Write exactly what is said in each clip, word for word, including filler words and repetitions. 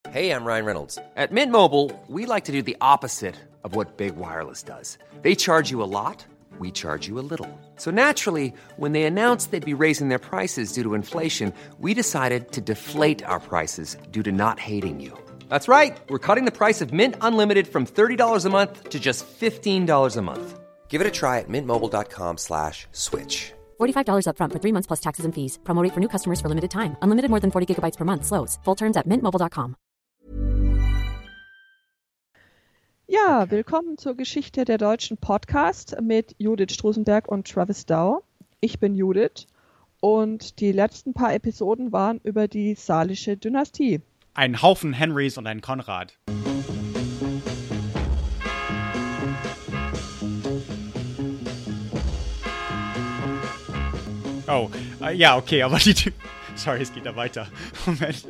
Hey, I'm Ryan Reynolds. At Mint Mobile, we like to do the opposite of what Big Wireless does. They charge you a lot, we charge you a little. So naturally, when they announced they'd be raising their prices due to inflation, we decided to deflate our prices due to not hating you. That's right. We're cutting the price of Mint Unlimited from thirty dollars a month to just fifteen dollars a month. Give it a try at mintmobile.com slash switch. forty-five dollars up front for three months plus taxes and fees. Promo rate for new customers for limited time. Unlimited more than forty gigabytes per month. Slows full terms at mint mobile dot com. Ja, willkommen zur Geschichte der deutschen Podcast mit Judith Strusenberg und Travis Dow. Ich bin Judith und die letzten paar Episoden waren über die Salische Dynastie. Ein Haufen Henrys und ein Konrad. Oh, äh, ja, okay, aber die... Sorry, es geht da weiter. Moment.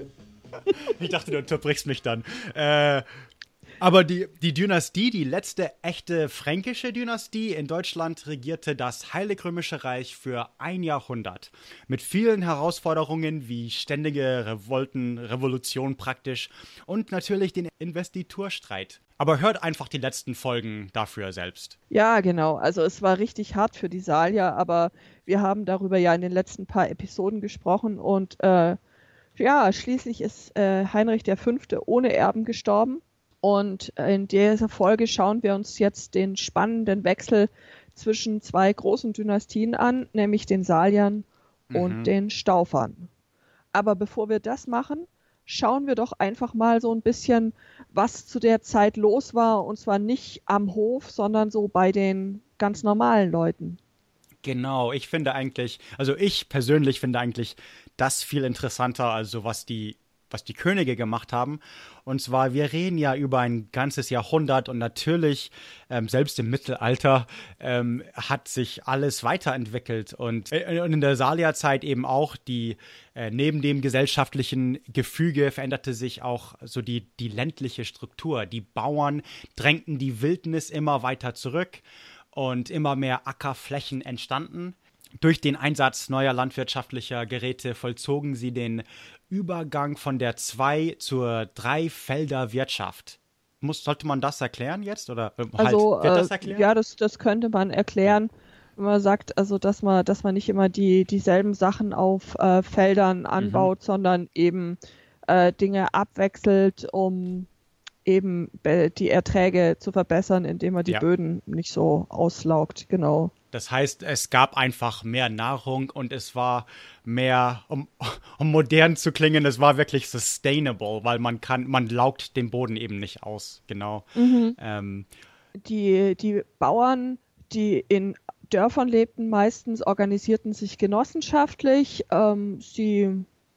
Ich dachte, du unterbrichst mich dann. Äh... Aber die, die Dynastie, die letzte echte fränkische Dynastie in Deutschland, regierte das Heilige Römische Reich für ein Jahrhundert. Mit vielen Herausforderungen wie ständige Revolten, Revolution praktisch und natürlich den Investiturstreit. Aber hört einfach die letzten Folgen dafür selbst. Ja, genau. Also es war richtig hart für die Salier, aber wir haben darüber ja in den letzten paar Episoden gesprochen. Und äh, ja, schließlich ist äh, Heinrich der Fünfte ohne Erben gestorben. Und in dieser Folge schauen wir uns jetzt den spannenden Wechsel zwischen zwei großen Dynastien an, nämlich den Saliern mhm. und den Staufern. Aber bevor wir das machen, schauen wir doch einfach mal so ein bisschen, was zu der Zeit los war. Und zwar nicht am Hof, sondern so bei den ganz normalen Leuten. Genau, ich finde eigentlich, also ich persönlich finde eigentlich das viel interessanter, also was die was die Könige gemacht haben. Und zwar, wir reden ja über ein ganzes Jahrhundert und natürlich, ähm, selbst im Mittelalter, ähm, hat sich alles weiterentwickelt. Und, äh, und in der Salierzeit eben auch, die äh, neben dem gesellschaftlichen Gefüge veränderte sich auch so die, die ländliche Struktur. Die Bauern drängten die Wildnis immer weiter zurück und immer mehr Ackerflächen entstanden. Durch den Einsatz neuer landwirtschaftlicher Geräte vollzogen sie den Übergang von der Zwei- zur Drei-Felder-Wirtschaft. Muss, sollte man das erklären jetzt? Oder halt, also, wird das äh, erklärt? Ja, das, das könnte man erklären, wenn man sagt, also dass man, dass man nicht immer die, dieselben Sachen auf äh, Feldern anbaut, mhm. sondern eben äh, Dinge abwechselt, um eben die Erträge zu verbessern, indem man die ja. Böden nicht so auslaugt, genau. Das heißt, es gab einfach mehr Nahrung und es war mehr, um, um modern zu klingen, es war wirklich sustainable, weil man kann, man laugt den Boden eben nicht aus, genau. Mhm. Ähm, die, die Bauern, die in Dörfern lebten, meistens organisierten sich genossenschaftlich. Ähm, sie,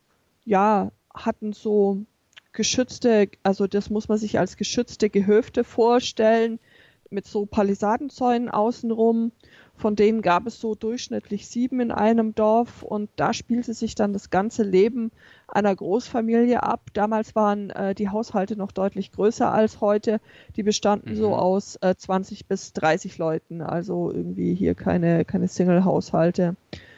ja, hatten so geschützte, also das muss man sich als geschützte Gehöfte vorstellen, mit so Palisadenzäunen außenrum. Von denen gab es so durchschnittlich sieben in einem Dorf und da spielte sich dann das ganze Leben einer Großfamilie ab. Damals waren äh, die Haushalte noch deutlich größer als heute. Die bestanden mhm. so aus äh, zwanzig bis dreißig Leuten, also irgendwie hier keine, keine Single-Haushalte.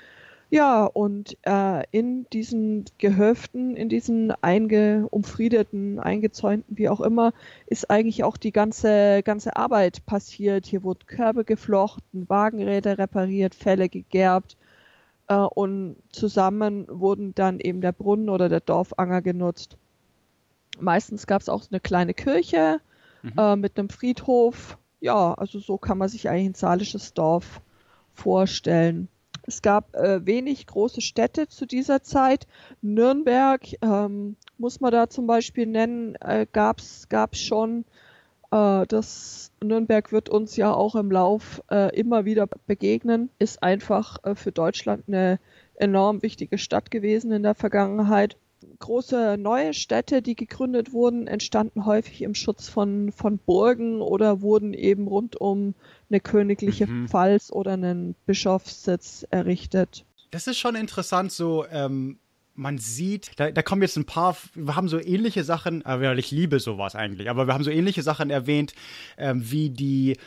Ja, und äh, in diesen Gehöften, in diesen einge, umfriedeten, eingezäunten, wie auch immer, ist eigentlich auch die ganze, ganze Arbeit passiert. Hier wurden Körbe geflochten, Wagenräder repariert, Felle gegerbt äh, und zusammen wurden dann eben der Brunnen oder der Dorfanger genutzt. Meistens gab es auch eine kleine Kirche mhm. äh, mit einem Friedhof. Ja, also so kann man sich eigentlich ein salisches Dorf vorstellen. Es gab äh, wenig große Städte zu dieser Zeit. Nürnberg, ähm, muss man da zum Beispiel nennen, äh, gab's gab's schon. Äh, das Nürnberg wird uns ja auch im Lauf äh, immer wieder begegnen. Ist einfach äh, für Deutschland eine enorm wichtige Stadt gewesen in der Vergangenheit. Große neue Städte, die gegründet wurden, entstanden häufig im Schutz von, von Burgen oder wurden eben rund um eine königliche mhm. Pfalz oder einen Bischofssitz errichtet. Das ist schon interessant, so ähm, man sieht, da, da kommen jetzt ein paar, wir haben so ähnliche Sachen, aber ich liebe sowas eigentlich, aber wir haben so ähnliche Sachen erwähnt, ähm, wie die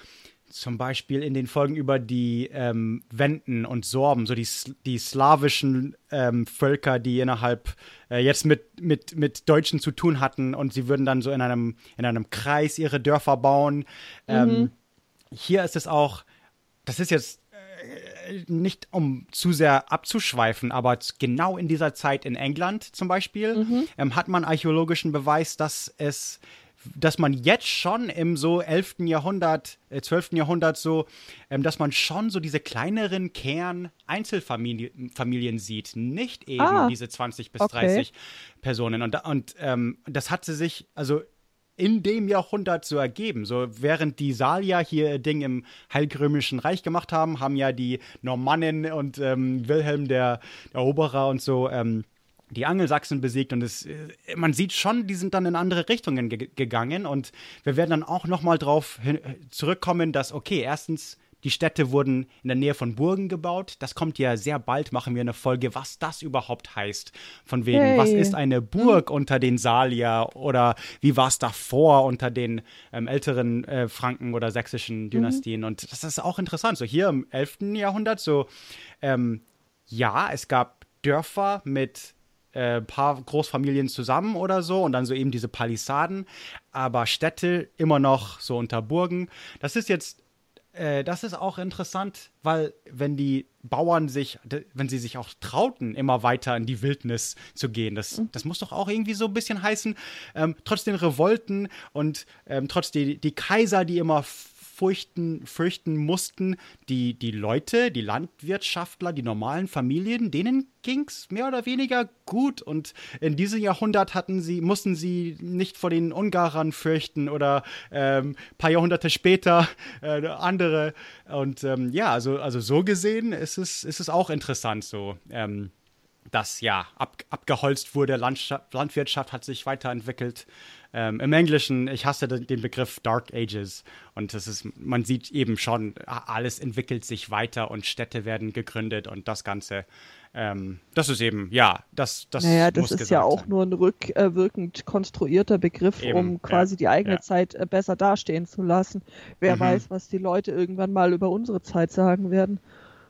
zum Beispiel in den Folgen über die ähm, Wenden und Sorben, so die, die slawischen ähm, Völker, die innerhalb äh, jetzt mit, mit, mit Deutschen zu tun hatten und sie würden dann so in einem, in einem Kreis ihre Dörfer bauen. Ähm, Mhm. Hier ist es auch, das ist jetzt äh, nicht um zu sehr abzuschweifen, aber z- genau in dieser Zeit in England zum Beispiel ähm, hat man archäologischen Beweis, dass es dass man jetzt schon im so elften Jahrhundert, äh, zwölften Jahrhundert so, ähm, dass man schon so diese kleineren Kern-Einzelfamilien Familien sieht, nicht eben Ah, diese zwanzig bis okay. dreißig Personen. Und, da- und ähm, das hat sie sich, also in dem Jahrhundert so ergeben. So während die Salier hier ihr Ding im Heilrömischen Reich gemacht haben, haben ja die Normannen und ähm, Wilhelm der, der Eroberer und so ähm, die Angelsachsen besiegt und es, äh, man sieht schon, die sind dann in andere Richtungen ge gegangen und wir werden dann auch nochmal drauf hin zurückkommen, dass, okay, erstens, die Städte wurden in der Nähe von Burgen gebaut. Das kommt ja sehr bald, machen wir eine Folge, was das überhaupt heißt. Von wegen, Hey. was ist eine Burg unter den Salier oder wie war es davor unter den ähm, älteren äh, Franken oder sächsischen Dynastien. Und das ist auch interessant. So hier im elften Jahrhundert, so, ähm, ja, es gab Dörfer mit ein paar Großfamilien zusammen oder so und dann so eben diese Palisaden, aber Städte immer noch so unter Burgen. Das ist jetzt, äh, das ist auch interessant, weil wenn die Bauern sich, d- wenn sie sich auch trauten, immer weiter in die Wildnis zu gehen, das, das muss doch auch irgendwie so ein bisschen heißen, ähm, trotz den Revolten und ähm, trotz die, die Kaiser, die immer fürchten, fürchten mussten, die, die Leute, die Landwirtschaftler, die normalen Familien, denen ging es mehr oder weniger gut. Und in diesem Jahrhundert hatten sie, mussten sie nicht vor den Ungarern fürchten oder ein ähm, paar Jahrhunderte später äh, andere. Und ähm, ja, also, also so gesehen ist es, ist es auch interessant so. Ähm, dass ja ab, abgeholzt wurde, Landschaft, Landwirtschaft hat sich weiterentwickelt. Ähm, Im Englischen, ich hasse den, den Begriff Dark Ages und das ist, man sieht eben schon, alles entwickelt sich weiter und Städte werden gegründet und das Ganze, ähm, das ist eben, ja, das, das Naja, das muss ist gesagt ja auch sein. nur ein rückwirkend konstruierter Begriff, Eben, um quasi ja, die eigene ja. Zeit äh, besser dastehen zu lassen. Wer Mhm. weiß, was die Leute irgendwann mal über unsere Zeit sagen werden.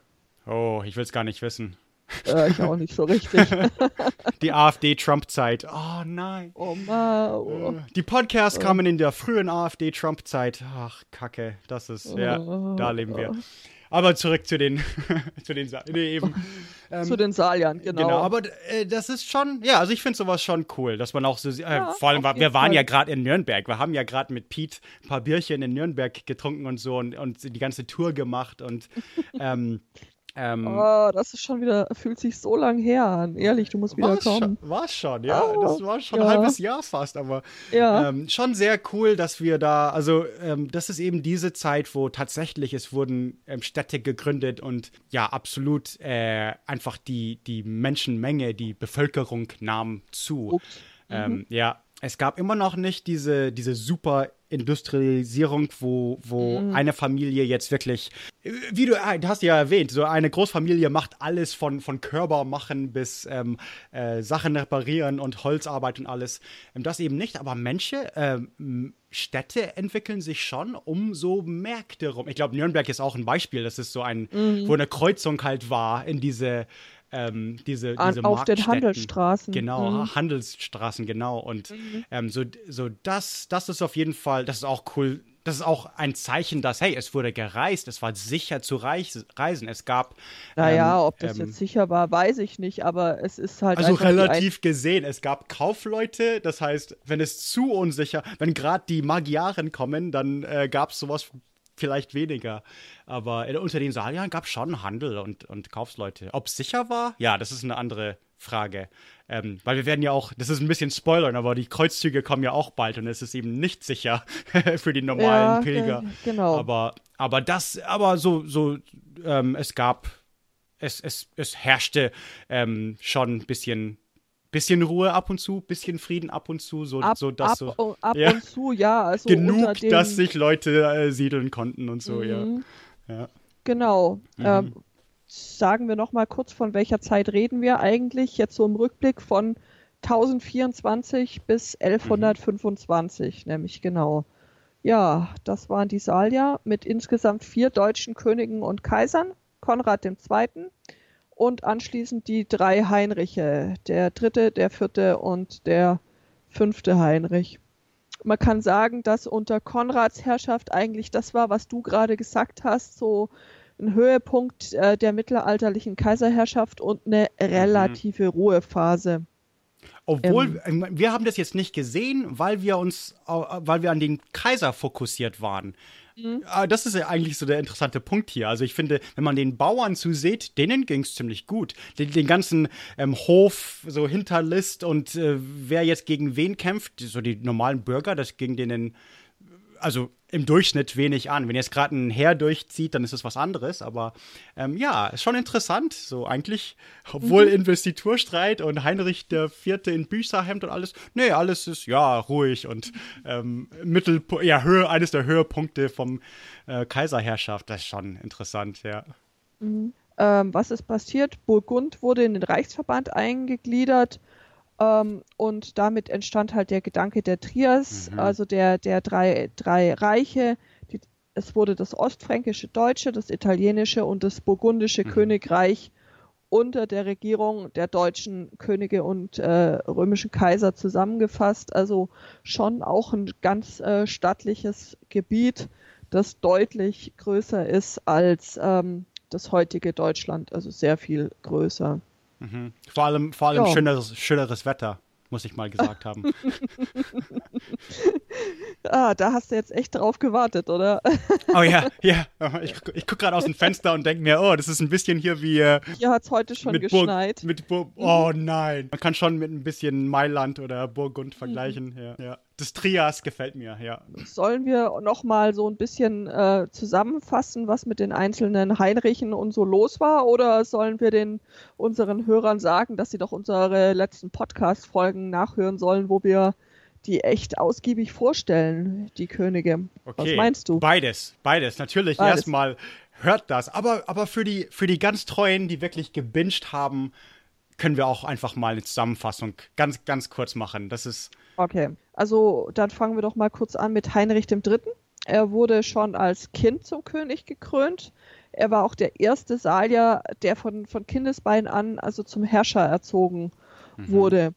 Oh, ich will es gar nicht wissen. Äh, ich auch nicht so richtig. Die AfD-Trump-Zeit, oh nein. Oh Mann. Oh. Die Podcasts kamen in der frühen AfD-Trump-Zeit. Ach, Kacke, das ist, ja, da leben wir. Aber zurück zu den, zu den, Sa- nee, eben. Ähm, Zu den Saliern, genau. Genau, aber äh, das ist schon, ja, also ich finde sowas schon cool, dass man auch so, äh, Ja, vor allem, auf war, jeden wir waren Fall. ja gerade in Nürnberg, wir haben ja gerade mit Pete ein paar Bierchen in Nürnberg getrunken und so und, und die ganze Tour gemacht und ähm, ähm, Oh, das ist schon wieder, fühlt sich so lang her an. Ehrlich, du musst wieder War's schon, kommen. war's schon, ja. Oh, das war schon ja. ein halbes Jahr fast, aber Ja. ähm, schon sehr cool, dass wir da, also ähm, das ist eben diese Zeit, wo tatsächlich es wurden ähm, Städte gegründet und ja, absolut äh, einfach die, die Menschenmenge, die Bevölkerung nahm zu. Ups. Ähm, ja, es gab immer noch nicht diese, diese super Industrialisierung, wo, wo Mhm. eine Familie jetzt wirklich, wie du, äh, du hast ja erwähnt, so eine Großfamilie macht alles von, von Körper machen bis ähm, äh, Sachen reparieren und Holzarbeit und alles. Ähm, das eben nicht, aber Menschen, ähm, Städte entwickeln sich schon um so Märkte rum. Ich glaube, Nürnberg ist auch ein Beispiel, das ist so ein, wo eine Kreuzung halt war in diese Ähm, diese, An, diese auf den Marktstätten. Handelsstraßen. Genau, Mhm. Handelsstraßen, genau. Und ähm, so, so das, das ist auf jeden Fall, das ist auch cool. Das ist auch ein Zeichen, dass, hey, es wurde gereist, es war sicher zu reis reisen. Es gab. Naja, ähm, ob das ähm, jetzt sicher war, weiß ich nicht, aber es ist halt Also einfach die relativ gesehen. Es gab Kaufleute, das heißt, wenn es zu unsicher, wenn gerade die Magyaren kommen, dann äh, gab es sowas vielleicht weniger. Aber äh, unter den Saliern gab es schon Handel und, und Kaufleute. Ob es sicher war? Ja, das ist eine andere Frage. Ähm, weil wir werden ja auch, das ist ein bisschen spoilern, aber die Kreuzzüge kommen ja auch bald und es ist eben nicht sicher für die normalen Ja, Pilger. ge- genau. Aber, aber das, aber so, so, ähm, es gab, es, es, es herrschte ähm, schon ein bisschen bisschen Ruhe ab und zu, bisschen Frieden ab und zu, so, ab, so dass ab, so und- ab ja. und zu, ja. Also unter genug, den, dass sich Leute äh, siedeln konnten und so, Mhm. ja. ja. Genau. Mhm. Ähm, sagen wir noch mal kurz, von welcher Zeit reden wir eigentlich? Jetzt so im Rückblick von tausendvierundzwanzig bis elfhundertfünfundzwanzig, nämlich genau. Ja, das waren die Salier mit insgesamt vier deutschen Königen und Kaisern, Konrad der Zweite. Und anschließend die drei Heinriche, der dritte, der vierte und der fünfte Heinrich. Man kann sagen, dass unter Konrads Herrschaft eigentlich das war, was du gerade gesagt hast, so ein Höhepunkt äh, der mittelalterlichen Kaiserherrschaft und eine relative mhm. Ruhephase. Obwohl, ähm, wir haben das jetzt nicht gesehen, weil wir uns, weil wir an den Kaiser fokussiert waren. Mhm. Das ist ja eigentlich so der interessante Punkt hier. Also ich finde, wenn man den Bauern zusieht, denen ging es ziemlich gut. Den, den ganzen ähm, Hof, so Hinterlist und äh, wer jetzt gegen wen kämpft, so die normalen Bürger, das ging denen also im Durchschnitt wenig an. Wenn jetzt gerade ein Heer durchzieht, dann ist es was anderes. Aber ähm, ja, ist schon interessant. So eigentlich, obwohl mhm. Investiturstreit und Heinrich der Vierte in Büßerhemd und alles. Nee, alles ist ja ruhig und ähm, Mittel, ja, Höhe, eines der Höhepunkte vom äh, Kaiserherrschaft. Das ist schon interessant, ja. Mhm. Ähm, was ist passiert? Burgund wurde in den Reichsverband eingegliedert. Um, und damit entstand halt der Gedanke der Trias, mhm. also der, der drei, drei Reiche. Die, es wurde das ostfränkische Deutsche, das italienische und das burgundische mhm. Königreich unter der Regierung der deutschen Könige und äh, römischen Kaiser zusammengefasst. Also schon auch ein ganz äh, stattliches Gebiet, das deutlich größer ist als ähm, das heutige Deutschland, also sehr viel größer. Mhm. Vor allem, vor allem schöneres, schöneres Wetter, muss ich mal gesagt haben. Ah, da hast du jetzt echt drauf gewartet, oder? Oh ja, ja. Ich, ich gucke gerade aus dem Fenster und denke mir, oh, das ist ein bisschen hier wie... Äh, hier hat es heute schon mit geschneit. Bur- mit Bur- oh nein. Man kann schon mit ein bisschen Mailand oder Burgund vergleichen. Mhm. Ja, ja. Das Trias gefällt mir, ja. Sollen wir noch mal so ein bisschen äh, zusammenfassen, was mit den einzelnen Heinrichen und so los war? Oder sollen wir den unseren Hörern sagen, dass sie doch unsere letzten Podcast-Folgen nachhören sollen, wo wir die echt ausgiebig vorstellen, die Könige? Okay. Was meinst du? Beides, beides. Natürlich, beides. Erstmal hört das. Aber, aber für die, für die ganz Treuen, die wirklich gebinged haben, können wir auch einfach mal eine Zusammenfassung ganz, ganz kurz machen. Das ist... Okay, also dann fangen wir doch mal kurz an mit Heinrich der Dritte. Er wurde schon als Kind zum König gekrönt. Er war auch der erste Salier, der von, von Kindesbein an also zum Herrscher erzogen mhm. wurde.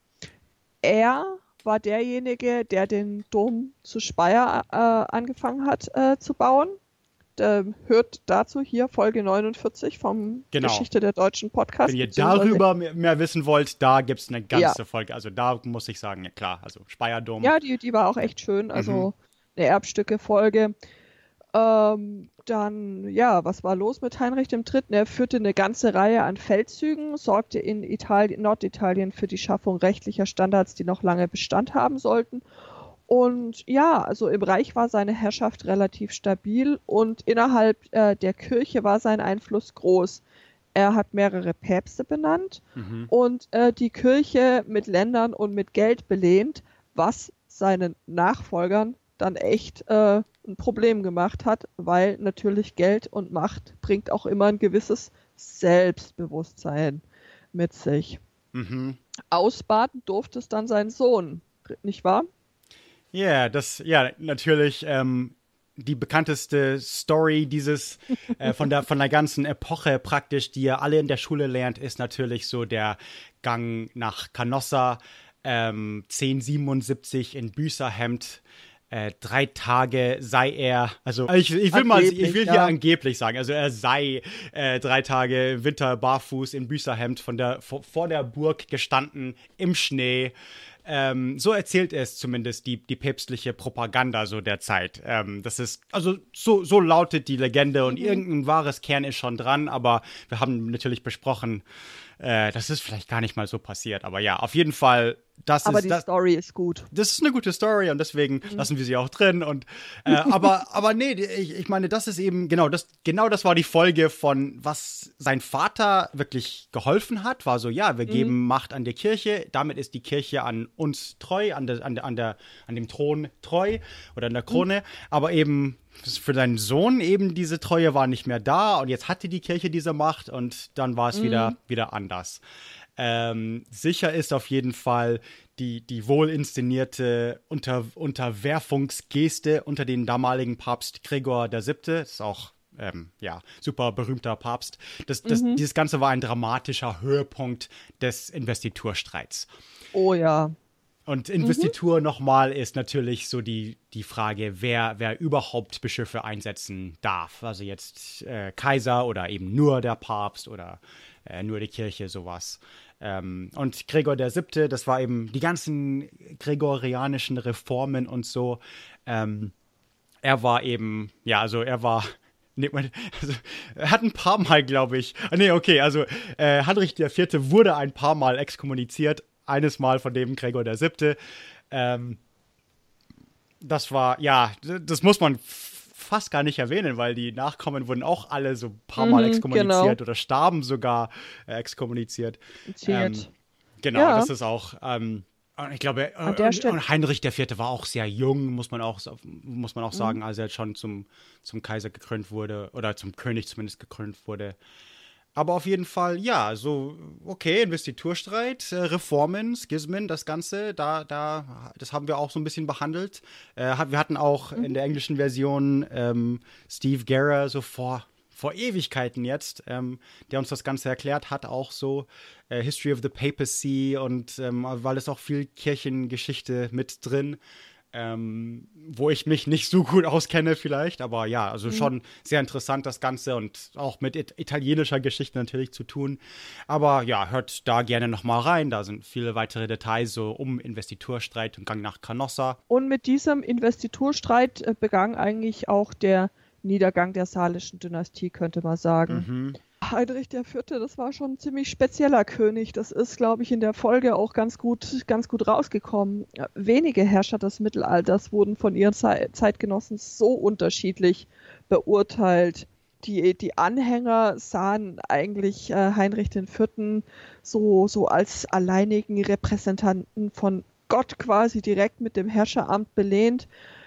Er war derjenige, der den Dom zu Speyer äh, angefangen hat äh, zu bauen. Der hört dazu hier Folge neunundvierzig vom genau. Geschichte der deutschen Podcast. Wenn ihr darüber mehr, mehr wissen wollt, da gibt es eine ganze ja. Folge. Also da muss ich sagen, ja klar, also Speyerdom. Ja, die, die war auch echt schön, also mhm. eine Erbstücke-Folge. Ähm, dann, ja, was war los mit Heinrich der Dritte? Er führte eine ganze Reihe an Feldzügen, sorgte in Italien, Norditalien für die Schaffung rechtlicher Standards, die noch lange Bestand haben sollten. Und ja, also im Reich war seine Herrschaft relativ stabil und innerhalb äh, der Kirche war sein Einfluss groß. Er hat mehrere Päpste benannt mhm. und äh, die Kirche mit Ländern und mit Geld belehnt, was seinen Nachfolgern dann echt äh, ein Problem gemacht hat, weil natürlich Geld und Macht bringt auch immer ein gewisses Selbstbewusstsein mit sich. Mhm. Ausbaden durfte es dann sein Sohn, nicht wahr? Ja, yeah, das, ja, natürlich ähm, die bekannteste Story dieses, äh, von der, von der ganzen Epoche praktisch, die ihr alle in der Schule lernt, ist natürlich so der Gang nach Canossa, ähm, zehnhundertsiebenundsiebzig in Büßerhemd. Äh, drei Tage sei er, also ich, ich will mal, ich will hier ja. angeblich sagen, also er sei äh, drei Tage im Winter barfuß in Büßerhemd von der, vor, vor der Burg gestanden, im Schnee. Ähm, so erzählt es zumindest die, die päpstliche Propaganda so der Zeit. Ähm, das ist, also so, so lautet die Legende und mhm. irgendein wahres Kern ist schon dran, aber wir haben natürlich besprochen, äh, das ist vielleicht gar nicht mal so passiert. Aber ja, auf jeden Fall, das aber ist... Aber die das, Story ist gut. Das ist eine gute Story und deswegen mhm. lassen wir sie auch drin. Und, äh, aber, aber nee, ich, ich meine, das ist eben, genau das, genau das war die Folge von, was sein Vater wirklich geholfen hat, war so, ja, wir geben mhm. Macht an die Kirche, damit ist die Kirche an uns treu, an, der, an, der, an, der, an dem Thron treu oder an der Krone, mhm. aber eben für seinen Sohn eben diese Treue war nicht mehr da und jetzt hatte die Kirche diese Macht und dann war es mhm. wieder, wieder anders. Ähm, sicher ist auf jeden Fall, die, die wohl inszenierte Unter, Unterwerfungsgeste unter den damaligen Papst Gregor der Siebte. Das ist auch ähm, ja, super berühmter Papst. Das, das, mhm. Dieses Ganze war ein dramatischer Höhepunkt des Investiturstreits. Oh ja. Und Investitur mhm. nochmal ist natürlich so die, die Frage, wer, wer überhaupt Bischöfe einsetzen darf. Also jetzt äh, Kaiser oder eben nur der Papst oder äh, nur die Kirche, sowas. Ähm, und Gregor der Siebte, das war eben die ganzen gregorianischen Reformen und so. Ähm, er war eben, ja, also er war, nee, also, er hat ein paar Mal, glaube ich, nee, okay, also äh, Heinrich der Vierte wurde ein paar Mal exkommuniziert. Eines Mal von dem Gregor der Siebte. Ähm, das war, ja, das muss man f- fast gar nicht erwähnen, weil die Nachkommen wurden auch alle so ein paar Mal mhm, exkommuniziert genau. oder starben sogar äh, exkommuniziert. Ähm, genau, ja. das ist auch, ähm, ich glaube, An der äh, Stelle- und Heinrich der Vierte war auch sehr jung, muss man auch, muss man auch sagen, mhm. als er schon zum, zum Kaiser gekrönt wurde oder zum König zumindest gekrönt wurde. Aber auf jeden Fall, ja, so, okay, Investiturstreit, äh, Reformen, Schismen, das Ganze, da, da, das haben wir auch so ein bisschen behandelt. Äh, wir hatten auch mhm. in der englischen Version ähm, Steve Guerra so vor, vor Ewigkeiten jetzt, ähm, der uns das Ganze erklärt hat, auch so äh, History of the Papacy und ähm, weil es auch viel Kirchengeschichte mit drin. Ähm, wo ich mich nicht so gut auskenne vielleicht, aber ja, also mhm. schon sehr interessant das Ganze und auch mit it- italienischer Geschichte natürlich zu tun. Aber ja, hört da gerne nochmal rein, da sind viele weitere Details so um Investiturstreit und Gang nach Canossa. Und mit diesem Investiturstreit äh, begann eigentlich auch der Niedergang der salischen Dynastie, könnte man sagen. Mhm. Heinrich der Vierte, das war schon ein ziemlich spezieller König. Das ist, glaube ich, in der Folge auch ganz gut, ganz gut rausgekommen. Wenige Herrscher des Mittelalters wurden von ihren Ze- Zeitgenossen so unterschiedlich beurteilt. Die, die Anhänger sahen eigentlich äh, Heinrich den Vierten so, so als alleinigen Repräsentanten von Gott quasi direkt mit dem Herrscheramt belehnt.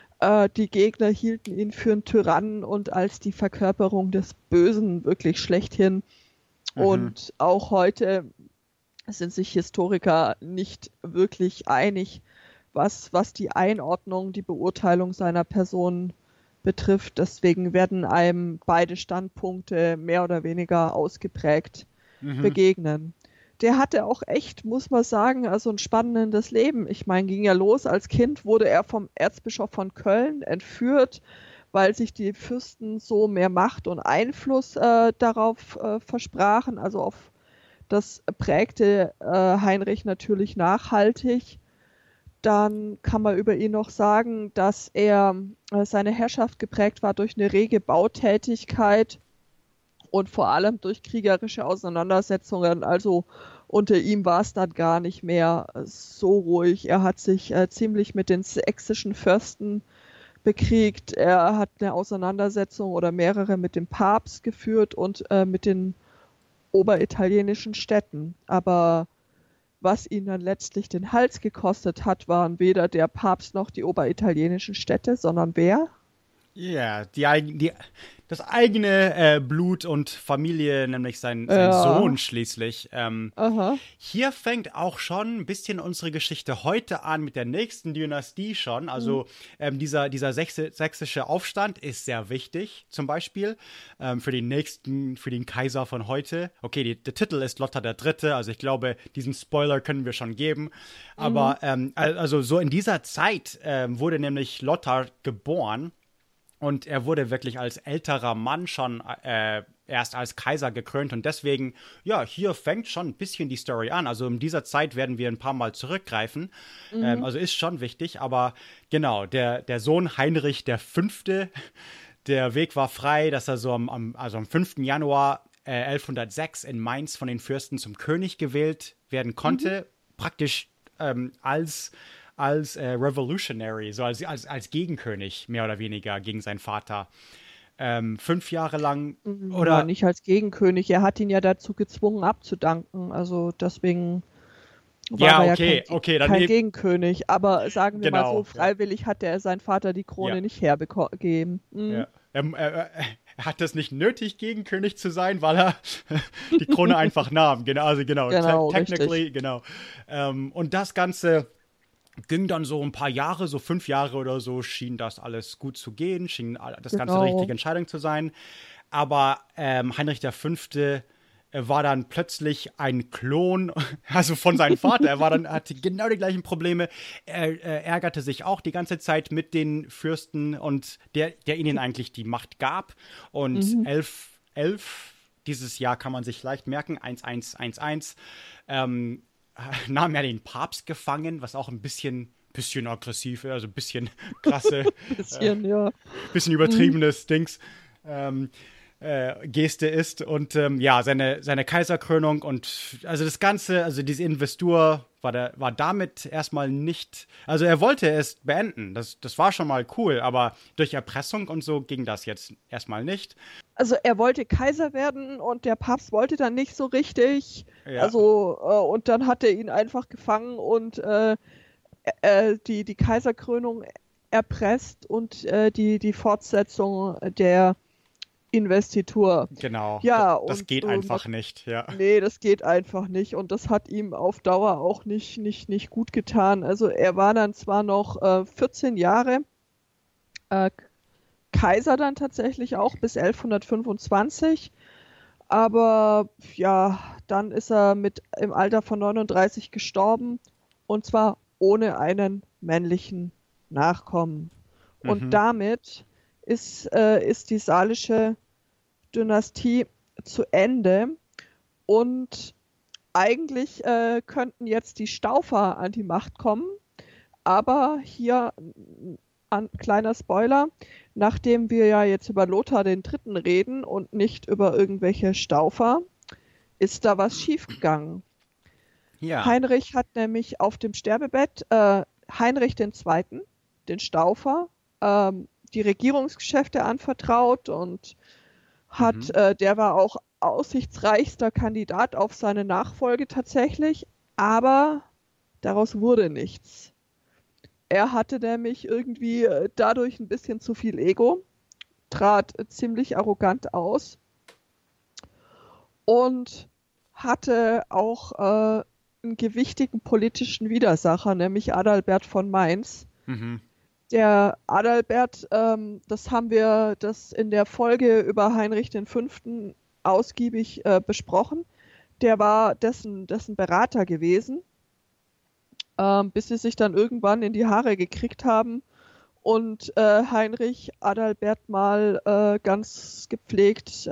Die Gegner hielten ihn für einen Tyrannen und als die Verkörperung des Bösen wirklich schlechthin. Mhm. Und auch heute sind sich Historiker nicht wirklich einig, was, was die Einordnung, die Beurteilung seiner Person betrifft. Deswegen werden einem beide Standpunkte mehr oder weniger ausgeprägt mhm. begegnen. Der hatte auch echt, muss man sagen, also ein spannendes Leben. Ich meine, ging ja los, als Kind wurde er vom Erzbischof von Köln entführt, weil sich die Fürsten so mehr Macht und Einfluss äh, darauf äh, versprachen. Also auf das prägte äh, Heinrich natürlich nachhaltig. Dann kann man über ihn noch sagen, dass er äh, seine Herrschaft geprägt war durch eine rege Bautätigkeit und vor allem durch kriegerische Auseinandersetzungen. Also unter ihm war es dann gar nicht mehr so ruhig. Er hat sich äh, ziemlich mit den sächsischen Fürsten bekriegt. Er hat eine Auseinandersetzung oder mehrere mit dem Papst geführt und äh, mit den oberitalienischen Städten. Aber was ihn dann letztlich den Hals gekostet hat, waren weder der Papst noch die oberitalienischen Städte, sondern wer? Ja, yeah, die, die, das eigene äh, Blut und Familie, nämlich sein, sein ja. Sohn schließlich. Ähm, Aha. Hier fängt auch schon ein bisschen unsere Geschichte heute an mit der nächsten Dynastie schon. Also mhm. ähm, dieser, dieser sächsi- sächsische Aufstand ist sehr wichtig, zum Beispiel ähm, für den nächsten, für den Kaiser von heute. Okay, die, der Titel ist Lothar der Dritte, also ich glaube, diesen Spoiler können wir schon geben. Aber mhm. ähm, also so in dieser Zeit ähm, wurde nämlich Lothar geboren. Und er wurde wirklich als älterer Mann schon äh, erst als Kaiser gekrönt. Und deswegen, ja, hier fängt schon ein bisschen die Story an. Also in dieser Zeit werden wir ein paar Mal zurückgreifen. Mhm. Ähm, also ist schon wichtig. Aber genau, der, der Sohn Heinrich der Fünfte, der Weg war frei, dass er so am, am, also am fünften Januar äh, elfhundertsechs in Mainz von den Fürsten zum König gewählt werden konnte. Mhm. Praktisch ähm, als... als äh, Revolutionary, so als, als, als Gegenkönig, mehr oder weniger, gegen seinen Vater. Ähm, fünf Jahre lang, oder? Ja, nicht als Gegenkönig, er hat ihn ja dazu gezwungen abzudanken, also deswegen war ja, er okay, ja kein, okay, dann kein eben, Gegenkönig, aber sagen wir genau, mal so, freiwillig ja. hat er sein Vater die Krone ja. nicht hergegeben. Mhm. Ja. Er, er, er hat es nicht nötig, Gegenkönig zu sein, weil er die Krone einfach nahm. Genau, also genau, genau te- technically, richtig. genau. Ähm, und das Ganze ging dann so ein paar Jahre, so fünf Jahre oder so, schien das alles gut zu gehen, schien das Genau. Ganze die richtige Entscheidung zu sein. Aber ähm, Heinrich der Fünfte war dann plötzlich ein Klon, also von seinem Vater. Er war dann, hatte genau die gleichen Probleme. Er, er ärgerte sich auch die ganze Zeit mit den Fürsten und der, der ihnen eigentlich die Macht gab. Und Mhm. elf, elf, dieses Jahr kann man sich leicht merken, eins eins eins eins, ähm, nahm er den Papst gefangen, was auch ein bisschen, bisschen aggressiv ist, also ein bisschen krasse, Bisschen, ja. bisschen übertriebenes Dings. Ähm, Äh, Geste ist und ähm, ja, seine, seine Kaiserkrönung und also das Ganze, also diese Investur war, der, war damit erstmal nicht, also er wollte es beenden, das, das war schon mal cool, aber durch Erpressung und so ging das jetzt erstmal nicht. Also er wollte Kaiser werden und der Papst wollte dann nicht so richtig. Ja. Also äh, und dann hat er ihn einfach gefangen und äh, äh, die, die Kaiserkrönung erpresst und äh, die, die Fortsetzung der Investitur. Genau, Ja, das, das und, geht äh, einfach nicht, ja. Nee, das geht einfach nicht und das hat ihm auf Dauer auch nicht, nicht, nicht gut getan. Also er war dann zwar noch äh, vierzehn Jahre äh, Kaiser dann tatsächlich auch bis elfhundertfünfundzwanzig, aber ja, dann ist er mit im Alter von neununddreißig gestorben und zwar ohne einen männlichen Nachkommen. Und Mhm. damit ist, äh, ist die salische Dynastie zu Ende und eigentlich äh, könnten jetzt die Staufer an die Macht kommen, aber hier ein kleiner Spoiler, nachdem wir ja jetzt über Lothar den Dritten reden und nicht über irgendwelche Staufer, ist da was schiefgegangen. Ja. Heinrich hat nämlich auf dem Sterbebett äh, Heinrich den Zweiten, den Staufer, ähm, die Regierungsgeschäfte anvertraut und hat, Mhm. äh, der war auch aussichtsreichster Kandidat auf seine Nachfolge tatsächlich, aber daraus wurde nichts. Er hatte nämlich irgendwie äh, dadurch ein bisschen zu viel Ego, trat äh, ziemlich arrogant aus und hatte auch äh, einen gewichtigen politischen Widersacher, nämlich Adalbert von Mainz. Mhm. Der Adalbert, ähm, das haben wir das in der Folge über Heinrich den Fünften ausgiebig äh, besprochen. Der war dessen, dessen Berater gewesen, ähm, bis sie sich dann irgendwann in die Haare gekriegt haben und äh, Heinrich Adalbert mal äh, ganz gepflegt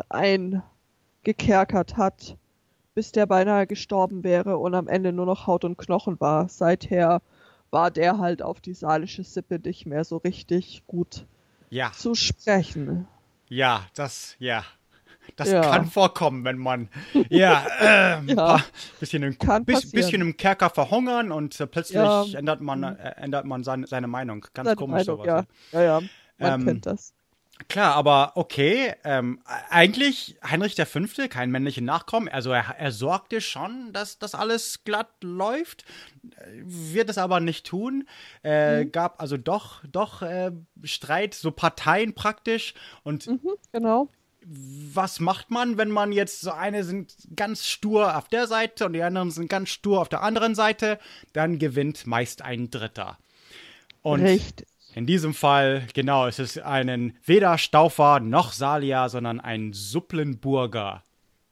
eingekerkert hat, bis der beinahe gestorben wäre und am Ende nur noch Haut und Knochen war. Seither war der halt auf die salische Sippe nicht mehr so richtig gut Ja, zu sprechen. ja, das, ja. Das Ja. kann vorkommen, wenn man ja, äh, ein Ja. paar- bisschen, im, Kann bis, passieren. bisschen im Kerker verhungern und äh, plötzlich Ja. ändert man, äh, ändert man seine, seine Meinung. Ganz Seine komisch Meinung, sowas. ja. ne? Ja, ja, man Ähm, kennt das. Klar, aber okay, ähm, eigentlich Heinrich der Fünfte, kein männlichen Nachkommen, also er, er sorgte schon, dass das alles glatt läuft, äh, wird es aber nicht tun, äh, gab also doch, doch äh, Streit, so Parteien praktisch und Mhm, genau. was macht man, wenn man jetzt so eine sind ganz stur auf der Seite und die anderen sind ganz stur auf der anderen Seite, dann gewinnt meist ein Dritter. Und Richtig. in diesem Fall, genau, es ist einen weder Staufer noch Salier, sondern ein Supplenburger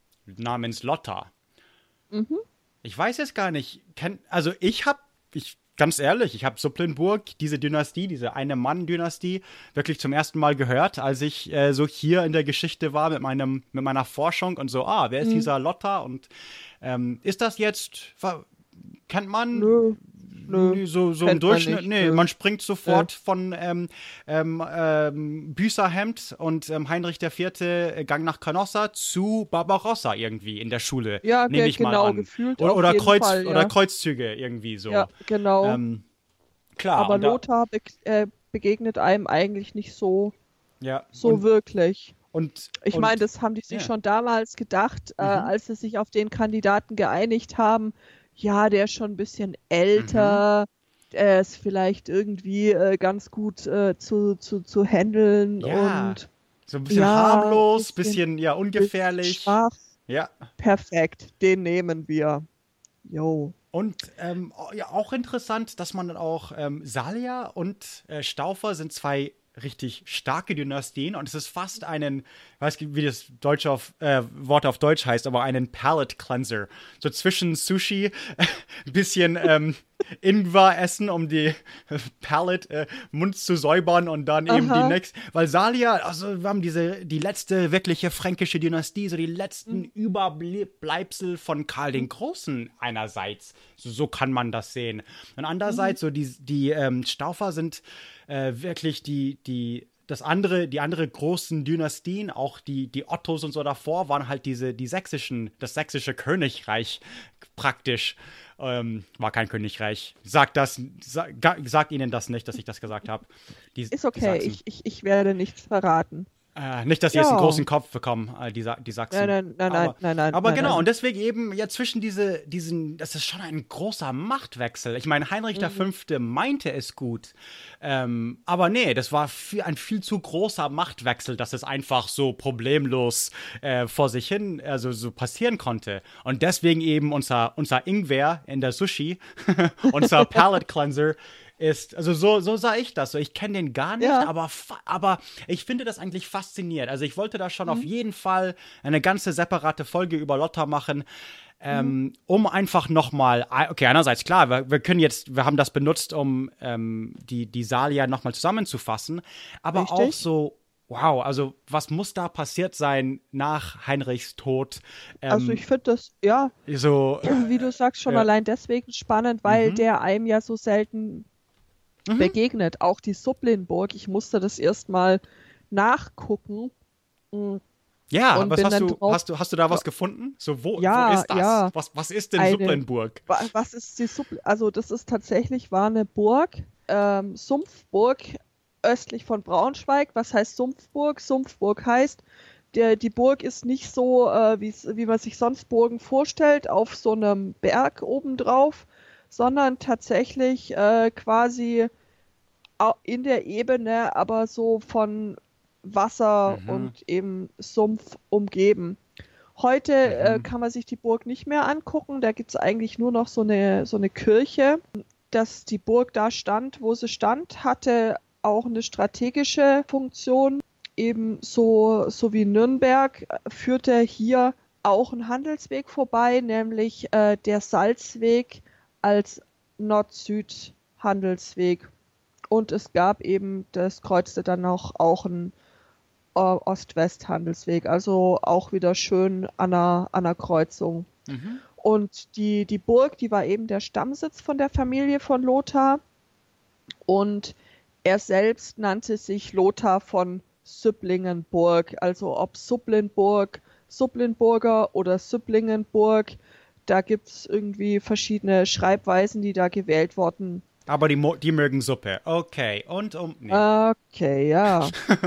namens Lothar. Mhm. Ich weiß jetzt gar nicht, kenn, also ich habe, ich, ganz ehrlich, ich habe Supplenburg, diese Dynastie, diese Eine-Mann-Dynastie, wirklich zum ersten Mal gehört, als ich äh, so hier in der Geschichte war mit meinem, mit meiner Forschung und so, ah, wer ist Mhm. dieser Lothar und ähm, ist das jetzt, wa- kennt man? Nö. Nö. Nee, so, so im kennt man Durchschnitt, nicht, nee, nö. man springt sofort von ähm, ähm, ähm, Büßerhemd und ähm, Heinrich der Vierte äh, Gang nach Canossa zu Barbarossa irgendwie in der Schule, Ja, nehme ge- ich mal genau, an. gefühlt Oder, auf oder, jeden Kreuz, Fall, ja. oder Kreuzzüge irgendwie so. Ja, genau. Ähm, klar. Aber und da- Lothar be äh, begegnet einem eigentlich nicht so, ja, so und, wirklich. und, Ich und, meine, das haben die sich ja. schon damals gedacht, äh, Mhm. als sie sich auf den Kandidaten geeinigt haben. Ja, der ist schon ein bisschen älter, der ist vielleicht irgendwie äh, ganz gut äh, zu, zu, zu handeln Ja, und so ein bisschen ja, harmlos, bisschen- bisschen, ja, bisschen ungefährlich. schwach. Ja, Perfekt, den nehmen wir. Jo. Und ähm, ja, auch interessant, dass man dann auch ähm, Salia und äh, Staufer sind zwei richtig starke Dynastien und es ist fast einen, ich weiß nicht, wie das deutsche auf, äh, Wort auf Deutsch heißt, aber einen Palate Cleanser. So zwischen Sushi, ein bisschen ähm, Ingwer essen, um die äh, Palate, äh, Mund zu säubern und dann eben Aha. die nächste, weil Salia, also wir haben diese, die letzte wirkliche fränkische Dynastie, so die letzten mhm. Überbleibsel von Karl den Großen einerseits. So, so kann man das sehen. Und andererseits, mhm. so die, die ähm, Staufer sind äh, wirklich die, die, das andere, die andere großen Dynastien, auch die, die Ottos und so davor, waren halt diese, die sächsischen, das sächsische Königreich praktisch. Ähm, war kein Königreich. Sagt das, sag, sagt Ihnen das nicht, dass ich das gesagt habe. Ist okay, ich, ich, ich werde nichts verraten. Äh, nicht, dass sie ja. jetzt einen großen Kopf bekommen, äh, die, die Sachsen. Nein, nein, nein, aber, nein, nein, nein. Aber nein, genau, nein. und deswegen eben ja zwischen diese, diesen, das ist schon ein großer Machtwechsel. Ich meine, Heinrich mhm. der Fünfte meinte es gut, ähm, aber nee, das war viel, ein viel zu großer Machtwechsel, dass es einfach so problemlos äh, vor sich hin, also so passieren konnte. Und deswegen eben unser, unser Ingwer in der Sushi, unser Palate Cleanser, ist, also so, so sah ich das. So, ich kenne den gar nicht, ja. aber, aber ich finde das eigentlich faszinierend. Also ich wollte da schon mhm. auf jeden Fall eine ganze separate Folge über Lothar machen, ähm, mhm. um einfach nochmal, okay, einerseits klar, wir, wir können jetzt, wir haben das benutzt, um ähm, die, die Salier nochmal zusammenzufassen, aber Richtig. auch so, wow, also was muss da passiert sein nach Heinrichs Tod? Ähm, also ich finde das, ja, so, wie du sagst, schon ja. allein deswegen spannend, weil mhm. der einem ja so selten Mhm. begegnet. Auch die Supplinburg, ich musste das erstmal nachgucken. Ja, und was hast du, drauf, hast du, hast du da was gefunden? So, wo, ja, wo ist das? Ja. Was, was ist denn Eine, Supplinburg? Was ist die Suppl Also das ist tatsächlich, war eine Burg, ähm, Sumpfburg, östlich von Braunschweig. Was heißt Sumpfburg? Sumpfburg heißt, der, die Burg ist nicht so, äh, wie man sich sonst Burgen vorstellt, auf so einem Berg obendrauf, sondern tatsächlich äh, quasi in der Ebene, aber so von Wasser mhm. und eben Sumpf umgeben. Heute mhm. äh, kann man sich die Burg nicht mehr angucken, da gibt es eigentlich nur noch so eine, so eine Kirche. Dass die Burg da stand, wo sie stand, hatte auch eine strategische Funktion. Eben so, so wie Nürnberg führte hier auch ein Handelsweg vorbei, nämlich äh, der Salzweg als Nord-Süd-Handelsweg. Und es gab eben, das kreuzte dann auch, auch ein äh, Ost-West-Handelsweg, also auch wieder schön an einer, an einer Kreuzung. Mhm. Und die, die Burg, die war eben der Stammsitz von der Familie von Lothar. Und er selbst nannte sich Lothar von Süpplingenburg, also ob Supplinburg, Supplinburger oder Süpplingenburg. Da gibt es irgendwie verschiedene Schreibweisen, die da gewählt wurden. Aber die, die mögen Suppe. Okay. Und um. Nee. Okay, ja.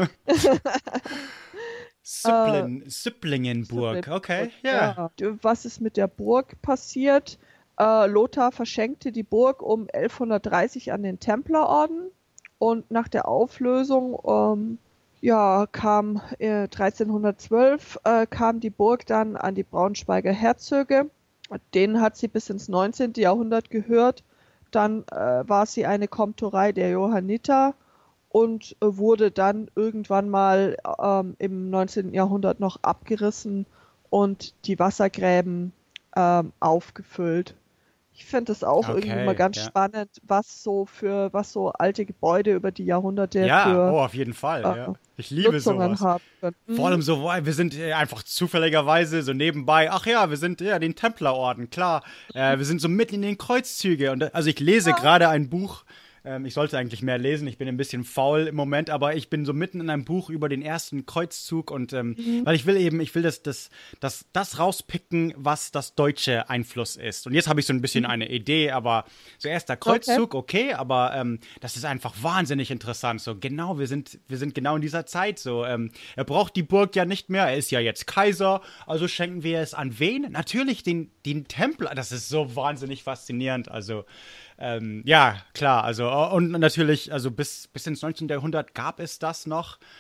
Supplin, uh, Süpplingenburg. Okay, ja. ja. Was ist mit der Burg passiert? Uh, Lothar verschenkte die Burg um elfhundertdreißig an den Templerorden. Und nach der Auflösung um, ja, kam äh, dreizehnhundertzwölf äh, kam die Burg dann an die Braunschweiger Herzöge. Denen hat sie bis ins neunzehnten Jahrhundert gehört. Dann äh, war sie eine Komturei der Johanniter und äh, wurde dann irgendwann mal ähm, im neunzehnten Jahrhundert noch abgerissen und die Wassergräben ähm, aufgefüllt. Ich finde das auch okay, irgendwie mal ganz ja. spannend, was so für, was so alte Gebäude über die Jahrhunderte ja, für oh, auf jeden Fall, äh, ja. Ich liebe Nutzungen sowas. Haben. Vor allem so, wir sind einfach zufälligerweise so nebenbei, ach ja, wir sind ja den Templerorden, klar. Äh, wir sind so mitten in den Kreuzzüge. Und also ich lese ja. gerade ein Buch, ähm, ich sollte eigentlich mehr lesen, ich bin ein bisschen faul im Moment, aber ich bin so mitten in einem Buch über den ersten Kreuzzug und ähm, mhm. weil ich will eben, ich will das, das, das, das rauspicken, was das deutsche Einfluss ist. Und jetzt habe ich so ein bisschen mhm. eine Idee, aber so erster Kreuzzug, okay, okay aber ähm, das ist einfach wahnsinnig interessant. So genau, wir sind, wir sind genau in dieser Zeit so. Ähm, er braucht die Burg ja nicht mehr, er ist ja jetzt Kaiser, also schenken wir es an wen? Natürlich den, den Templer, das ist so wahnsinnig faszinierend, also Ähm, ja, klar, also und natürlich, also bis, bis ins neunzehnten Jahrhundert gab es das noch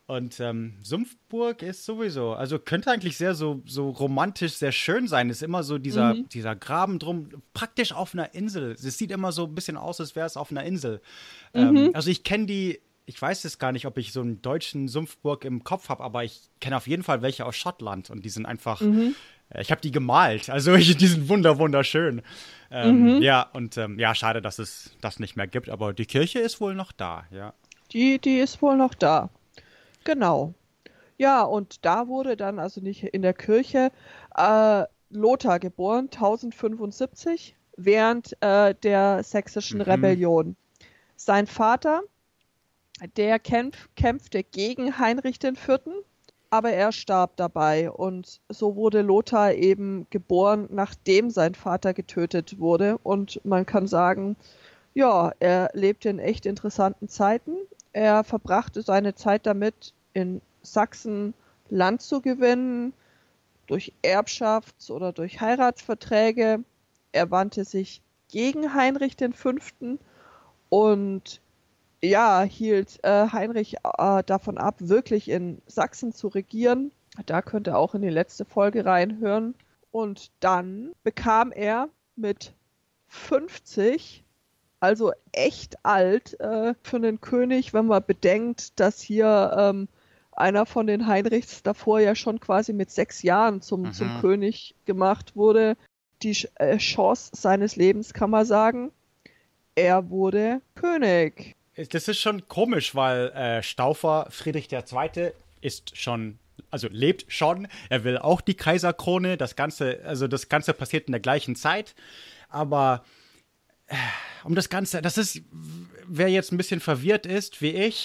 Und ähm, Sumpfburg ist sowieso, also könnte eigentlich sehr so, so romantisch, sehr schön sein. Ist immer so dieser, mhm. dieser Graben drum, praktisch auf einer Insel. Es sieht immer so ein bisschen aus, als wäre es auf einer Insel. Mhm. Ähm, also ich kenne die, ich weiß jetzt gar nicht, ob ich so einen deutschen Sumpfburg im Kopf habe, aber ich kenne auf jeden Fall welche aus Schottland und die sind einfach, mhm. äh, ich habe die gemalt, also ich, die sind wunder, wunderschön. Ähm, mhm. Ja, und ähm, ja, schade, dass es das nicht mehr gibt, aber die Kirche ist wohl noch da, ja. Die, die ist wohl noch da. Genau. Ja, und da wurde dann, also nicht in der Kirche, äh, Lothar geboren, tausendfünfundsiebzig, während äh, der sächsischen mhm. Rebellion. Sein Vater, der kämpf, kämpfte gegen Heinrich den Vierten, aber er starb dabei. Und so wurde Lothar eben geboren, nachdem sein Vater getötet wurde. Und man kann sagen, ja, er lebte in echt interessanten Zeiten. Er verbrachte seine Zeit damit, in Sachsen Land zu gewinnen, durch Erbschafts- oder durch Heiratsverträge. Er wandte sich gegen Heinrich den Fünften und ja, hielt äh, Heinrich äh, davon ab, wirklich in Sachsen zu regieren. Da könnt ihr auch in die letzte Folge reinhören. Und dann bekam er mit fünfzig, also echt alt äh, für einen König, wenn man bedenkt, dass hier ähm, einer von den Heinrichs davor ja schon quasi mit sechs Jahren zum, mhm. zum König gemacht wurde. Die äh, Chance seines Lebens, kann man sagen. Er wurde König. Das ist schon komisch, weil äh, Staufer Friedrich der Zweite ist schon, also lebt schon. Er will auch die Kaiserkrone. Das Ganze, also das Ganze passiert in der gleichen Zeit. Aber äh, um das Ganze, das ist, wer jetzt ein bisschen verwirrt ist, wie ich,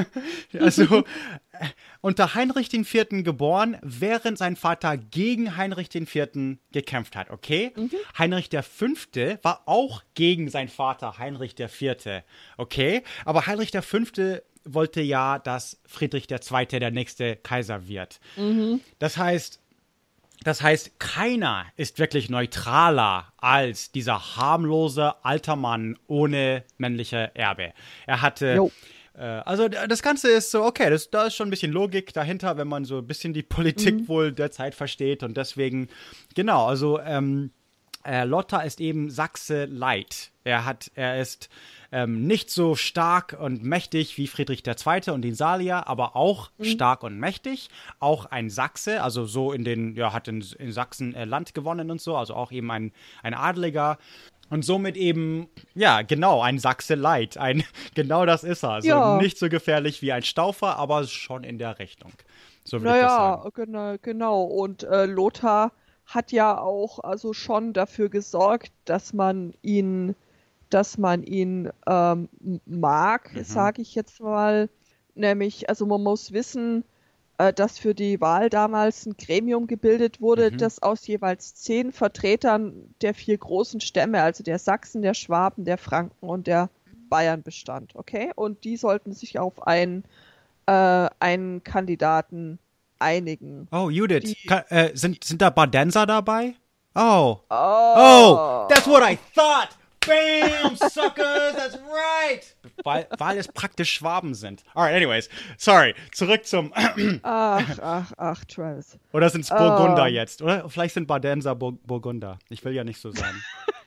also äh, unter Heinrich den Vierten geboren, während sein Vater gegen Heinrich den Vierten gekämpft hat, okay? Mhm. Heinrich der Fünfte war auch gegen seinen Vater Heinrich der Vierte, okay? Aber Heinrich der Fünfte wollte ja, dass Friedrich der Zweite der nächste Kaiser wird. Mhm. Das heißt, Das heißt, keiner ist wirklich neutraler als dieser harmlose alter Mann ohne männliche Erbe. Er hatte, äh, also das Ganze ist so, okay, das, da ist schon ein bisschen Logik dahinter, wenn man so ein bisschen die Politik mhm. wohl der Zeit versteht. Und deswegen, genau, also ähm, äh, Lothar ist eben Sachse light. Er hat, er ist ähm, nicht so stark und mächtig wie Friedrich der Zweite und die Salier, aber auch mhm. stark und mächtig. Auch ein Sachse, also so in den, ja, hat in, in Sachsen äh, Land gewonnen und so, also auch eben ein, ein Adeliger. Und somit eben, ja, genau, ein Sachse light. Ein, genau das ist er. Also ja. Nicht so gefährlich wie ein Staufer, aber schon in der Richtung. So würde naja, ich das sagen. Genau, genau. Und äh, Lothar hat ja auch also schon dafür gesorgt, dass man ihn dass man ihn ähm, mag, mhm. sage ich jetzt mal. Nämlich, also man muss wissen, äh, dass für die Wahl damals ein Gremium gebildet wurde, mhm. das aus jeweils zehn Vertretern der vier großen Stämme, also der Sachsen, der Schwaben, der Franken und der Bayern bestand. Okay? Und die sollten sich auf einen, äh, einen Kandidaten einigen. Oh, Judith, die, Ka- äh, sind, sind da Badenser dabei? Oh. Oh. Oh, that's what I thought! Bam, suckers, that's right! Weil, weil es praktisch Schwaben sind. Alright, anyways. Sorry, zurück zum... ach, ach, ach, Travis. Oder sind es Burgunder uh. jetzt? Oder vielleicht sind Badenser Bur- Burgunder. Ich will ja nicht so sein.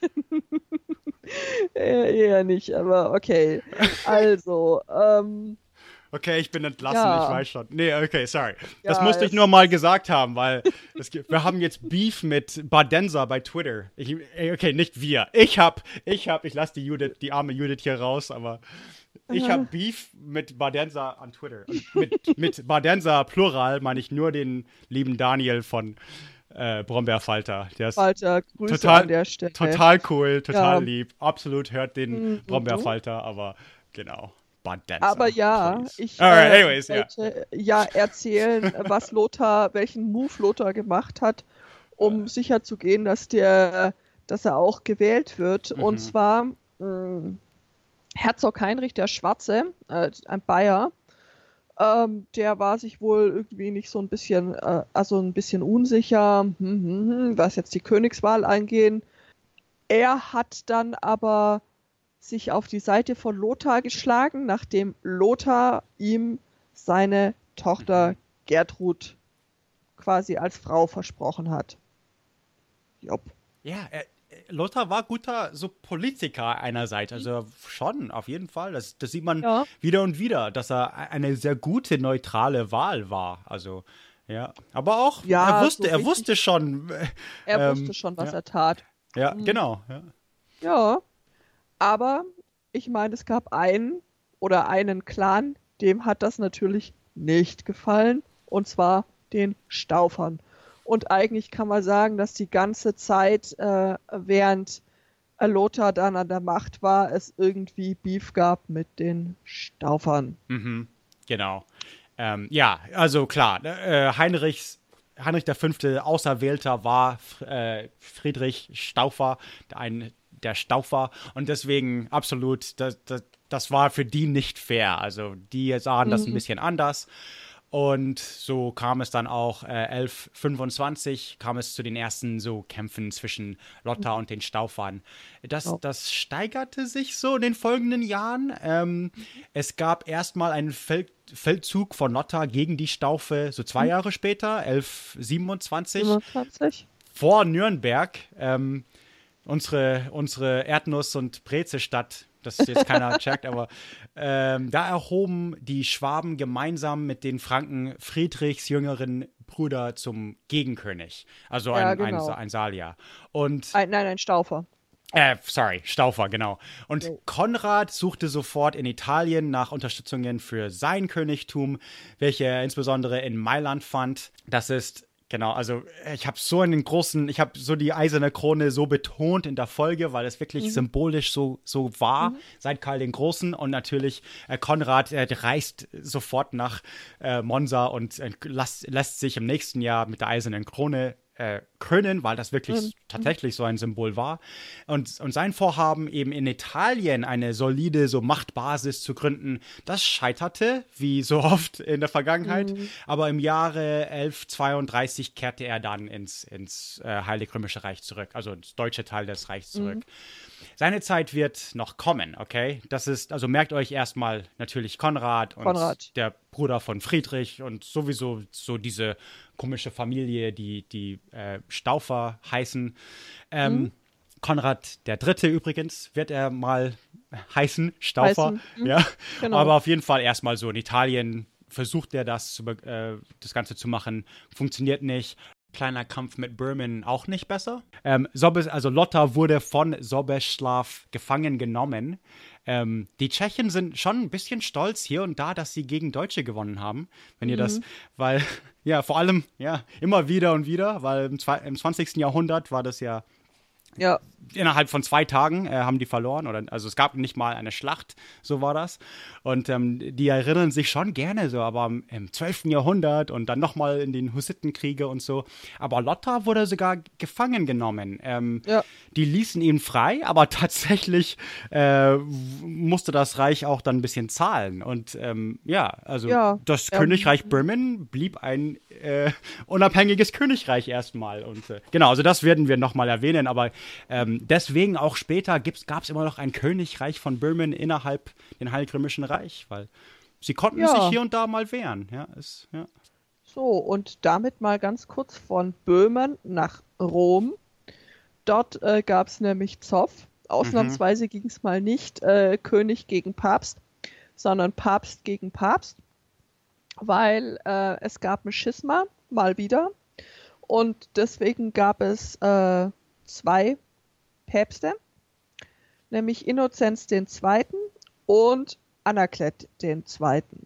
Eher nicht, aber okay. Also, ähm... Okay, ich bin entlassen, ja. Ich weiß schon. Nee, okay, sorry. Das ja, musste ich nur mal gesagt haben, weil es gibt, wir haben jetzt Beef mit Badenser bei Twitter. Ich, okay, nicht wir. Ich hab, ich hab, ich lasse die Judith, die arme Judith hier raus, aber ich habe Beef mit Badenser an Twitter. Und mit, mit Badenser Plural meine ich nur den lieben Daniel von äh, Brombeerfalter. Der ist Falter, Grüße total, an der Stelle. Total cool, total ja. lieb. Absolut hört den mhm. Brombeerfalter, aber genau. Badenser, aber ja, please. ich Alright, äh, anyways, wollte yeah. ja erzählen, was Lothar, welchen Move Lothar gemacht hat, um uh. sicherzugehen, dass der, dass er auch gewählt wird. Mhm. Und zwar mh, Herzog Heinrich der Schwarze, äh, ein Bayer, ähm, der war sich wohl irgendwie nicht so ein bisschen, äh, also ein bisschen unsicher, hm, hm, hm, was jetzt die Königswahl angehen. Er hat dann aber sich auf die Seite von Lothar geschlagen, nachdem Lothar ihm seine Tochter Mhm. Gertrud quasi als Frau versprochen hat. Jopp. Ja, äh, Lothar war guter so Politiker einerseits, also schon, auf jeden Fall. Das, das sieht man Ja. wieder und wieder, dass er eine sehr gute, neutrale Wahl war. Also, ja. Aber auch, Ja, er wusste, so er richtig- wusste schon. äh, Er ähm, wusste schon, was ja. er tat. Ja, genau. Ja. Ja, aber ich meine, es gab einen oder einen Clan, dem hat das natürlich nicht gefallen, und zwar den Staufern. Und eigentlich kann man sagen, dass die ganze Zeit, äh, während Lothar dann an der Macht war, es irgendwie Beef gab mit den Staufern. Mhm, genau. Ähm, ja, also klar, äh, Heinrichs, Heinrich der Fünfte Auserwählter war äh, Friedrich Staufer, ein, der Staufer, und deswegen absolut, das, das, das war für die nicht fair. Also die sahen das ein bisschen anders. Und so kam es dann auch, äh, elf fünfundzwanzig kam es zu den ersten so Kämpfen zwischen Lothar und den Staufern. Das, Oh. das steigerte sich so in den folgenden Jahren. Ähm, es gab erstmal einen Feld, Feldzug von Lothar gegen die Staufe, so zwei Jahre später, elf siebenundzwanzig, siebenundzwanzig? vor Nürnberg. Ähm, unsere, unsere Erdnuss- und Brezestadt, das jetzt keiner checkt, aber ähm, da erhoben die Schwaben gemeinsam mit den Franken Friedrichs jüngeren Bruder zum Gegenkönig. Also Ja, ein, genau. ein, ein Salier. Und Ein, nein, ein Staufer. äh, sorry, Staufer, genau. Und Jo. Konrad suchte sofort in Italien nach Unterstützungen für sein Königtum, welche er insbesondere in Mailand fand. Das ist, genau, also ich habe so einen großen, ich habe so die eiserne Krone so betont in der Folge, weil es wirklich Mhm. symbolisch so, so war, seit Karl den Großen. Und natürlich äh, Konrad äh, reist sofort nach äh, Monza und äh, lässt, lässt sich im nächsten Jahr mit der eisernen Krone äh, krönen, weil das wirklich Mhm. tatsächlich so ein Symbol war. Und, und sein Vorhaben, eben in Italien eine solide so Machtbasis zu gründen, das scheiterte, wie so oft in der Vergangenheit. Aber im Jahre elfhundertzweiunddreißig kehrte er dann ins, ins äh, Heilige Römische Reich zurück, also ins deutsche Teil des Reichs zurück. Seine Zeit wird noch kommen, okay? Das ist, also merkt euch erstmal natürlich Konrad und Konrad. der Bruder von Friedrich und sowieso so diese komische Familie, die, die äh, Staufer heißen. Ähm, Konrad der Dritte übrigens wird er mal heißen, Staufer. Heißen, mhm. Ja, Genau. aber auf jeden Fall erstmal so in Italien versucht er das, zu, be- äh, das Ganze zu machen. Funktioniert nicht. Kleiner Kampf mit Böhmen auch nicht besser. Ähm, Sobes, also Lothar wurde von Sobeslav gefangen genommen. Ähm, die Tschechen sind schon ein bisschen stolz hier und da, dass sie gegen Deutsche gewonnen haben, wenn ihr das, weil, ja, vor allem, ja, immer wieder und wieder, weil im, zwei, im zwanzigsten Jahrhundert war das ja Ja, innerhalb von zwei Tagen äh, haben die verloren. Oder, also es gab nicht mal eine Schlacht, so war das. Und ähm, die erinnern sich schon gerne so, aber im, im zwölften Jahrhundert und dann nochmal in den Hussitenkriege und so. Aber Lothar wurde sogar gefangen genommen. Ähm, Ja. Die ließen ihn frei, aber tatsächlich äh, w- musste das Reich auch dann ein bisschen zahlen. Und ähm, ja, also Ja, das ähm, Königreich Böhmen blieb ein äh, unabhängiges Königreich erstmal. Und äh, genau, also das werden wir nochmal erwähnen, aber ähm, deswegen auch später gab es immer noch ein Königreich von Böhmen innerhalb den Heilig-Römischen Reich, weil sie konnten Ja. sich hier und da mal wehren. Ja, ist, ja. so, und damit mal ganz kurz von Böhmen nach Rom. Dort äh, gab es nämlich Zoff. Ausnahmsweise ging es mal nicht äh, König gegen Papst, sondern Papst gegen Papst, weil äh, es gab ein Schisma, mal wieder. Und deswegen gab es äh, zwei Päpste, nämlich Innozenz den Zweiten und Anaklet den Zweiten.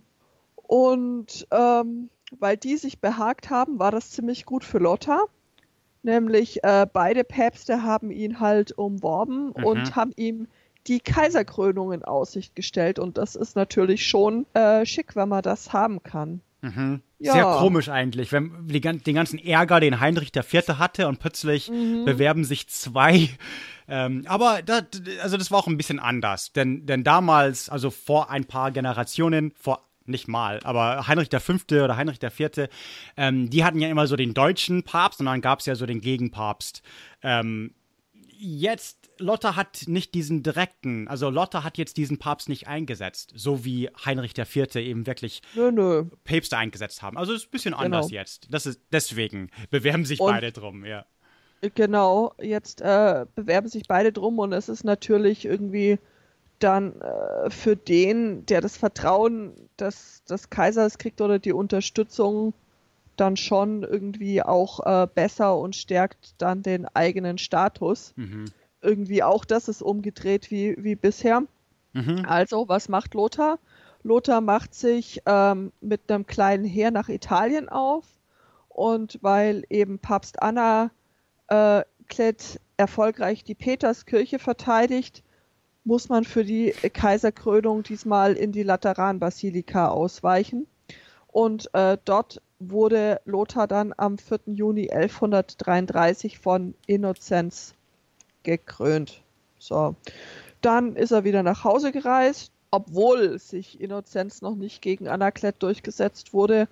Und ähm, weil die sich behagt haben, war das ziemlich gut für Lothar. Nämlich äh, beide Päpste haben ihn halt umworben Mhm. und haben ihm die Kaiserkrönung in Aussicht gestellt. Und das ist natürlich schon äh, schick, wenn man das haben kann. Mhm. Ja. Sehr komisch eigentlich, wenn die, gan- den ganzen Ärger, den Heinrich der Vierte hatte und plötzlich Mhm. bewerben sich zwei. Ähm, aber da, also das war auch ein bisschen anders, denn, denn damals, also vor ein paar Generationen, vor nicht mal, aber Heinrich der Fünfte oder Heinrich der Vierte, ähm, die hatten ja immer so den deutschen Papst und dann gab es ja so den Gegenpapst. Ähm, jetzt Lothar hat nicht diesen direkten, also Lothar hat jetzt diesen Papst nicht eingesetzt, so wie Heinrich der Vierte eben wirklich nö, nö. Päpste eingesetzt haben. Also es ist ein bisschen Genau. anders jetzt. Das ist, deswegen bewerben sich Und- beide drum, ja. Genau, jetzt äh, bewerben sich beide drum und es ist natürlich irgendwie dann äh, für den, der das Vertrauen des, des Kaisers kriegt oder die Unterstützung, dann schon irgendwie auch äh, besser und stärkt dann den eigenen Status. Mhm. Irgendwie auch das ist umgedreht wie, wie bisher. Mhm. Also, was macht Lothar? Lothar macht sich ähm, mit einem kleinen Heer nach Italien auf und weil eben Papst Anna äh, Klett erfolgreich die Peterskirche verteidigt, muss man für die Kaiserkrönung diesmal in die Lateranbasilika ausweichen. Und äh, dort wurde Lothar dann am vierten Juni elfhundertdreiunddreißig von Innozenz gekrönt. So. Dann ist er wieder nach Hause gereist, obwohl sich Innozenz noch nicht gegen Anaklet durchgesetzt wurde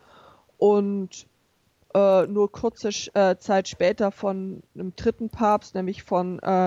und äh, nur kurze äh, Zeit später von einem dritten Papst, nämlich von äh,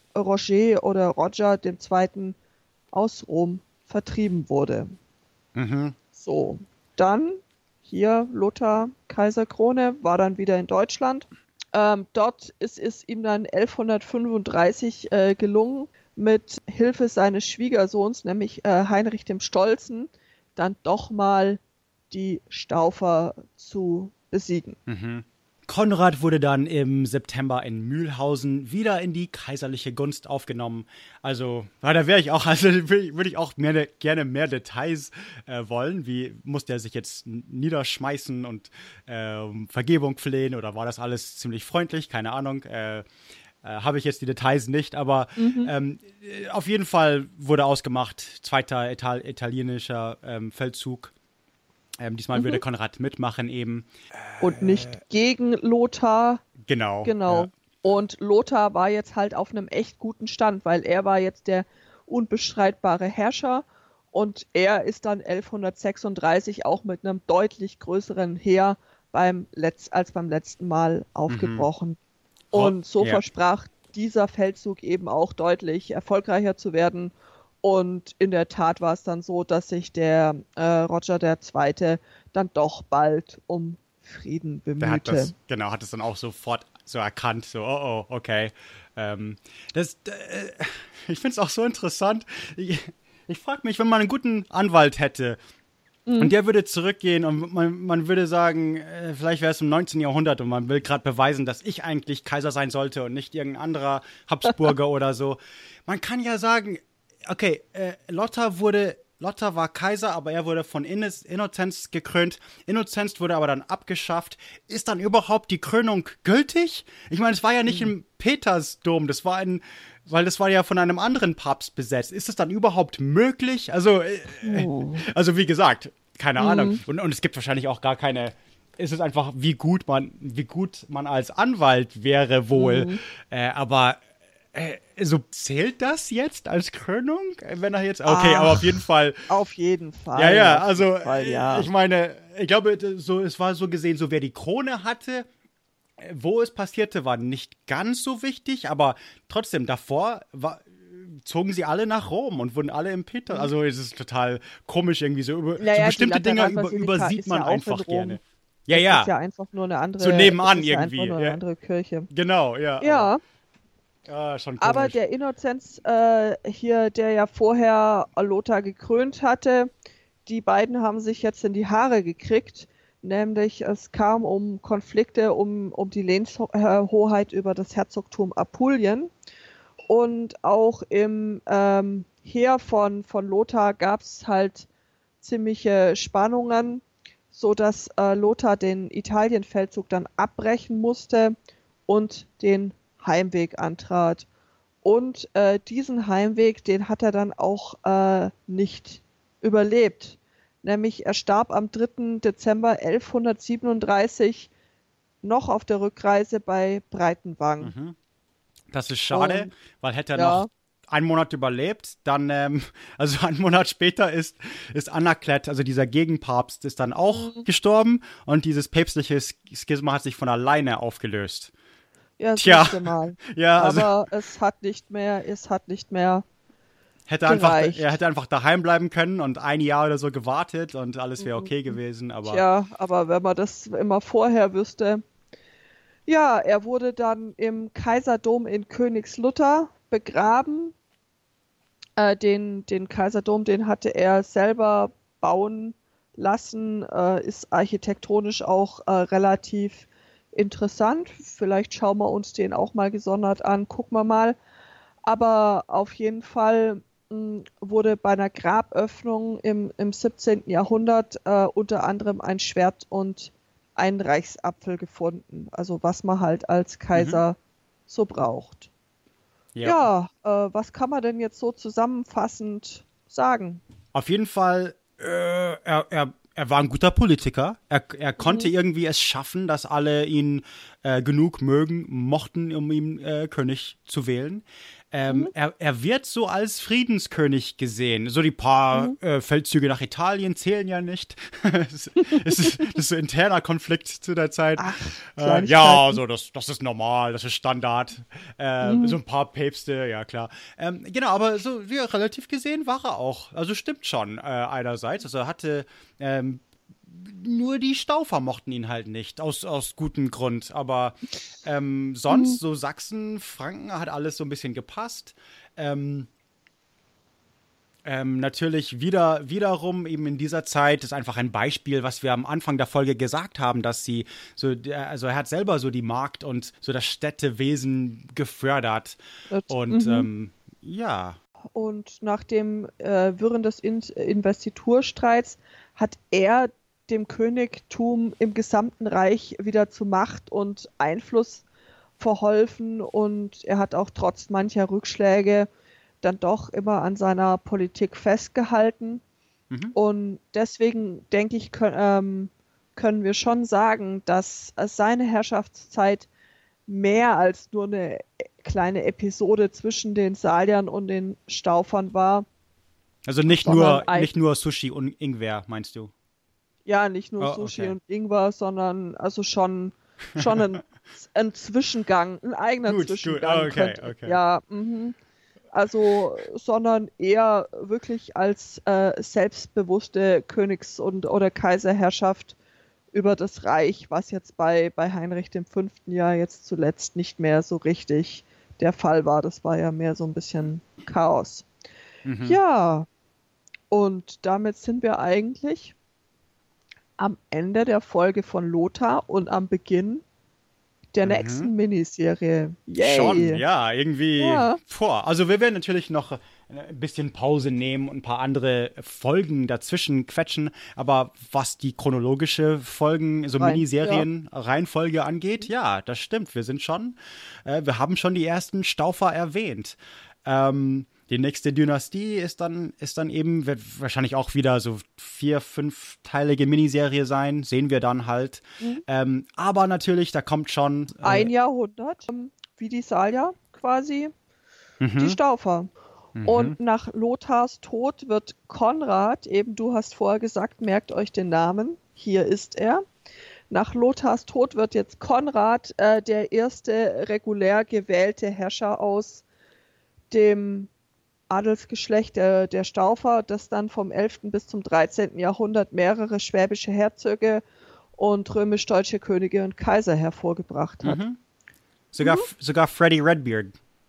Roger oder Roger dem Zweiten aus Rom vertrieben wurde. Mhm. So, dann hier Lothar Kaiserkrone, war dann wieder in Deutschland. Ähm, dort ist es ihm dann elfhundertfünfunddreißig äh, gelungen, mit Hilfe seines Schwiegersohns, nämlich äh, Heinrich dem Stolzen, dann doch mal die Staufer zu besiegen. Mhm. Konrad wurde dann im September in Mühlhausen wieder in die kaiserliche Gunst aufgenommen. Also, ja, da wäre ich auch, also würde ich auch mehr, gerne mehr Details äh, wollen. Wie musste er sich jetzt niederschmeißen und äh, um Vergebung flehen oder war das alles ziemlich freundlich? Keine Ahnung. Äh, äh, Habe ich jetzt die Details nicht, aber mhm. ähm, auf jeden Fall wurde ausgemacht, zweiter Ital- italienischer ähm, Feldzug. Ähm, diesmal mhm. würde Konrad mitmachen eben. Und nicht äh, gegen Lothar. Genau. Genau. Ja. Und Lothar war jetzt halt auf einem echt guten Stand, weil er war jetzt der unbestreitbare Herrscher und er ist dann elfhundertsechsunddreißig auch mit einem deutlich größeren Heer beim Letz- als beim letzten Mal aufgebrochen. Mhm. Und so ja. versprach dieser Feldzug eben auch deutlich erfolgreicher zu werden. Und in der Tat war es dann so, dass sich der äh, Roger der Zweite dann doch bald um Frieden bemühte. Der hat das, genau, hat es dann auch sofort so erkannt, so, oh, oh, okay. Ähm, das, äh, ich finde es auch so interessant. Ich, ich frage mich, wenn man einen guten Anwalt hätte mhm. und der würde zurückgehen und man, man würde sagen, äh, vielleicht wäre es im neunzehnten Jahrhundert und man will gerade beweisen, dass ich eigentlich Kaiser sein sollte und nicht irgendein anderer Habsburger oder so. Man kann ja sagen, okay, äh, Lothar wurde, Lothar war Kaiser, aber er wurde von Inno- Innozenz gekrönt. Innozenz wurde aber dann abgeschafft. Ist dann überhaupt die Krönung gültig? Ich meine, es war ja nicht hm. im Petersdom, das war ein, weil das war ja von einem anderen Papst besetzt. Ist es dann überhaupt möglich? Also, äh, oh. also wie gesagt, keine hm. Ahnung. Und, und es gibt wahrscheinlich auch gar keine. Es ist einfach, wie gut man, wie gut man als Anwalt wäre wohl. Hm. Äh, aber Äh, so zählt das jetzt als Krönung? Wenn er jetzt. Okay, Ach, aber auf jeden Fall. Auf jeden Fall. Ja, ja, also Fall, ja. ich meine, ich glaube, so, es war so gesehen, so wer die Krone hatte, wo es passierte, war nicht ganz so wichtig, aber trotzdem, davor war, zogen sie alle nach Rom und wurden alle im Peter. Also es ist total komisch irgendwie so. Über, naja, so bestimmte Dinge über, übersieht man ja einfach gerne. Ja, das ja. ist ja einfach nur eine andere. So nebenan ist ja irgendwie. Einfach nur eine ja. andere Kirche. Genau, ja. Ja. Ah, schon komisch. Aber der Innozenz äh, hier, der ja vorher Lothar gekrönt hatte, die beiden haben sich jetzt in die Haare gekriegt. Nämlich es kam um Konflikte um, um die Lehnshoheit über das Herzogtum Apulien. Und auch im ähm, Heer von, von Lothar gab es halt ziemliche Spannungen, sodass äh, Lothar den Italienfeldzug dann abbrechen musste und den Heimweg antrat. Und äh, diesen Heimweg, den hat er dann auch äh, nicht überlebt. Nämlich er starb am dritten Dezember elfhundertsiebenunddreißig noch auf der Rückreise bei Breitenwang. Mhm. Das ist schade, Und, weil hätte er ja. noch einen Monat überlebt, dann, ähm, also einen Monat später ist, ist Anaklet, also dieser Gegenpapst, ist dann auch mhm. gestorben und dieses päpstliche Schisma hat sich von alleine aufgelöst. Ja, Tja. siehste mal. Ja, also Aber es hat nicht mehr, es hat nicht mehr hätte einfach, gereicht. er hätte einfach daheim bleiben können und ein Jahr oder so gewartet und alles wäre okay gewesen. Aber Tja, aber wenn man das immer vorher wüsste. Ja, er wurde dann im Kaiserdom in Königslutter begraben. Äh, den, den Kaiserdom, den hatte er selber bauen lassen, äh, ist architektonisch auch äh, relativ interessant. Vielleicht schauen wir uns den auch mal gesondert an, gucken wir mal. Aber auf jeden Fall mh, wurde bei einer Graböffnung im, im siebzehnten. Jahrhundert äh, unter anderem ein Schwert und ein Reichsapfel gefunden. Also was man halt als Kaiser mhm. so braucht. Ja, ja äh, was kann man denn jetzt so zusammenfassend sagen? Auf jeden Fall, äh, er, er, er war ein guter Politiker. Er, er konnte mhm. irgendwie es schaffen, dass alle ihn äh, genug mögen, mochten, um ihn äh, König zu wählen. Ähm, mhm. er, er wird so als Friedenskönig gesehen. So die paar mhm. äh, Feldzüge nach Italien zählen ja nicht. es, es ist, das ist so ein interner Konflikt zu der Zeit. Ach, äh, ja, so das, das ist normal, das ist Standard. Äh, mhm. So ein paar Päpste, ja klar. Ähm, genau, aber so wie relativ gesehen war er auch. Also stimmt schon äh, einerseits. Also er hatte ähm, nur die Staufer mochten ihn halt nicht, aus, aus gutem Grund. Aber ähm, sonst, so Sachsen, Franken, hat alles so ein bisschen gepasst. Ähm, ähm, natürlich wieder, wiederum eben in dieser Zeit ist einfach ein Beispiel, was wir am Anfang der Folge gesagt haben, dass sie so, also er hat selber so die Markt- und so das Städtewesen gefördert. Das, und mhm. ähm, ja. Und nach dem äh, Wirren des In- Investiturstreits hat er dem Königtum im gesamten Reich wieder zu Macht und Einfluss verholfen und er hat auch trotz mancher Rückschläge dann doch immer an seiner Politik festgehalten. Mhm. Und deswegen, denke ich, können, ähm, können wir schon sagen, dass seine Herrschaftszeit mehr als nur eine kleine Episode zwischen den Saliern und den Staufern war. Also nicht nur, nicht nur Sushi und Ingwer, meinst du? Ja, nicht nur oh, Sushi okay. und Ingwer, sondern also schon, schon ein, ein Zwischengang, ein eigener gut, Zwischengang. Gut. Oh, okay, könnte, okay. Ja, mh. Also, sondern eher wirklich als äh, selbstbewusste Königs- und oder Kaiserherrschaft über das Reich, was jetzt bei, bei Heinrich dem Fünften ja jetzt zuletzt nicht mehr so richtig der Fall war. Das war ja mehr so ein bisschen Chaos. Mhm. Ja, und damit sind wir eigentlich am Ende der Folge von Lothar und am Beginn der mhm. nächsten Miniserie. Yay. Schon, ja, irgendwie. Ja. Boah, also wir werden natürlich noch ein bisschen Pause nehmen und ein paar andere Folgen dazwischen quetschen, aber was die chronologische Folgen, so Rein, Miniserien, ja. Reihenfolge angeht, ja, das stimmt. Wir sind schon, äh, wir haben schon die ersten Staufer erwähnt. Ähm, Die nächste Dynastie ist dann, ist dann eben, wird wahrscheinlich auch wieder so vier-, fünfteilige Miniserie sein, sehen wir dann halt. Mhm. Ähm, aber natürlich, da kommt schon äh, ein Jahrhundert, wie die Salier quasi, mhm. die Staufer. Mhm. Und nach Lothars Tod wird Konrad, eben du hast vorher gesagt, merkt euch den Namen, hier ist er. Nach Lothars Tod wird jetzt Konrad äh, der erste regulär gewählte Herrscher aus dem Adelsgeschlecht der, der Staufer, das dann vom elften bis zum dreizehnten. Jahrhundert mehrere schwäbische Herzöge und römisch-deutsche Könige und Kaiser hervorgebracht hat. Mhm. Sogar, mhm. sogar Freddie Redbeard.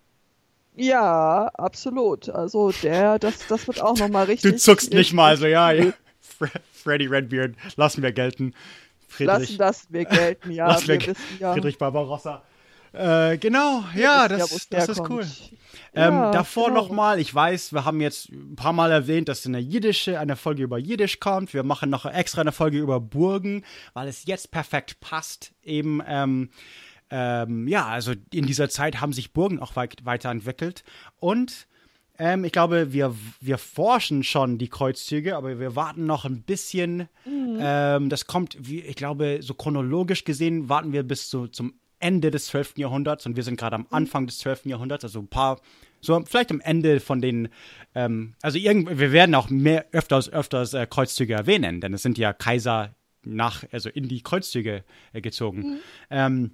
Ja, absolut. Also der, das, das wird auch nochmal richtig. Du zuckst nicht mal so, ja. ja. Freddie Redbeard, lassen wir gelten. Friedrich. Lassen das wir gelten, ja. Lassen wir wir wissen, ja. Friedrich Barbarossa. Äh, genau, wir ja, das, ja, das ist cool. Ähm, ja, davor genau. nochmal, ich weiß, wir haben jetzt ein paar Mal erwähnt, dass eine jiddische, eine Folge über Jiddisch kommt. Wir machen noch extra eine Folge über Burgen, weil es jetzt perfekt passt. Eben, ähm, ähm, ja, also in dieser Zeit haben sich Burgen auch weit, weiterentwickelt. Und ähm, ich glaube, wir, wir forschen schon die Kreuzzüge, aber wir warten noch ein bisschen. Mhm. Ähm, das kommt, wie, ich glaube, so chronologisch gesehen warten wir bis so zum Ende des zwölften. Jahrhunderts und wir sind gerade am Anfang des zwölften. Jahrhunderts, also ein paar, so vielleicht am Ende von den, ähm, also irgend, wir werden auch mehr öfters, öfters äh, Kreuzzüge erwähnen, denn es sind ja Kaiser nach, also in die Kreuzzüge äh, gezogen. Mhm. Ähm,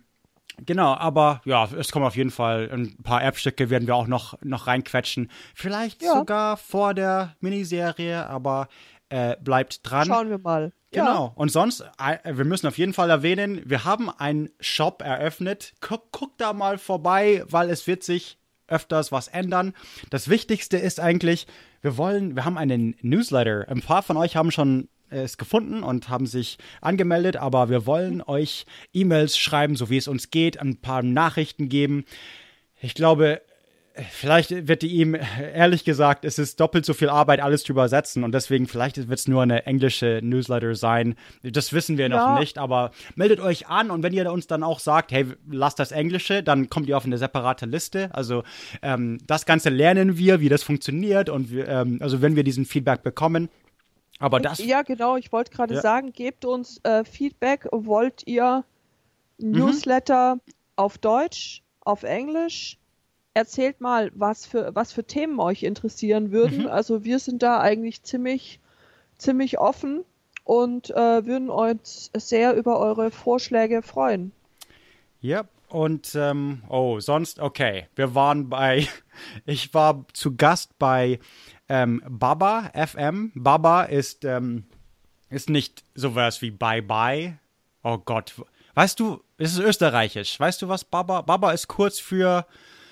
Genau, aber ja, es kommen auf jeden Fall ein paar Erbstücke, werden wir auch noch, noch reinquetschen. Vielleicht ja. sogar vor der Miniserie, aber äh, bleibt dran. Schauen wir mal. Genau. Ja. Und sonst, wir müssen auf jeden Fall erwähnen, wir haben einen Shop eröffnet. Guck, guck da mal vorbei, weil es wird sich öfters was ändern. Das Wichtigste ist eigentlich, wir wollen, wir haben einen Newsletter. Ein paar von euch haben schon es gefunden und haben sich angemeldet, aber wir wollen euch E-Mails schreiben, so wie es uns geht, ein paar Nachrichten geben. Ich glaube, vielleicht wird die ihm, ehrlich gesagt, es ist doppelt so viel Arbeit, alles zu übersetzen und deswegen vielleicht wird es nur eine englische Newsletter sein. Das wissen wir ja. noch nicht, aber meldet euch an und wenn ihr uns dann auch sagt, hey, lasst das Englische, dann kommt ihr auf eine separate Liste. Also ähm, das Ganze lernen wir, wie das funktioniert und wir, ähm, also wenn wir diesen Feedback bekommen. Aber das ja, genau, ich wollte gerade ja. sagen, gebt uns äh, Feedback. Wollt ihr Newsletter mhm. auf Deutsch, auf Englisch? Erzählt mal, was für, was für Themen euch interessieren würden. Mhm. Also wir sind da eigentlich ziemlich, ziemlich offen und äh, würden uns sehr über eure Vorschläge freuen. Ja, und ähm, oh, sonst, okay, wir waren bei, ich war zu Gast bei Ähm, Baba F M. Baba ist, ähm, ist nicht sowas wie Bye Bye. Oh Gott. Weißt du, es ist österreichisch. Weißt du was, Baba? Baba ist kurz für.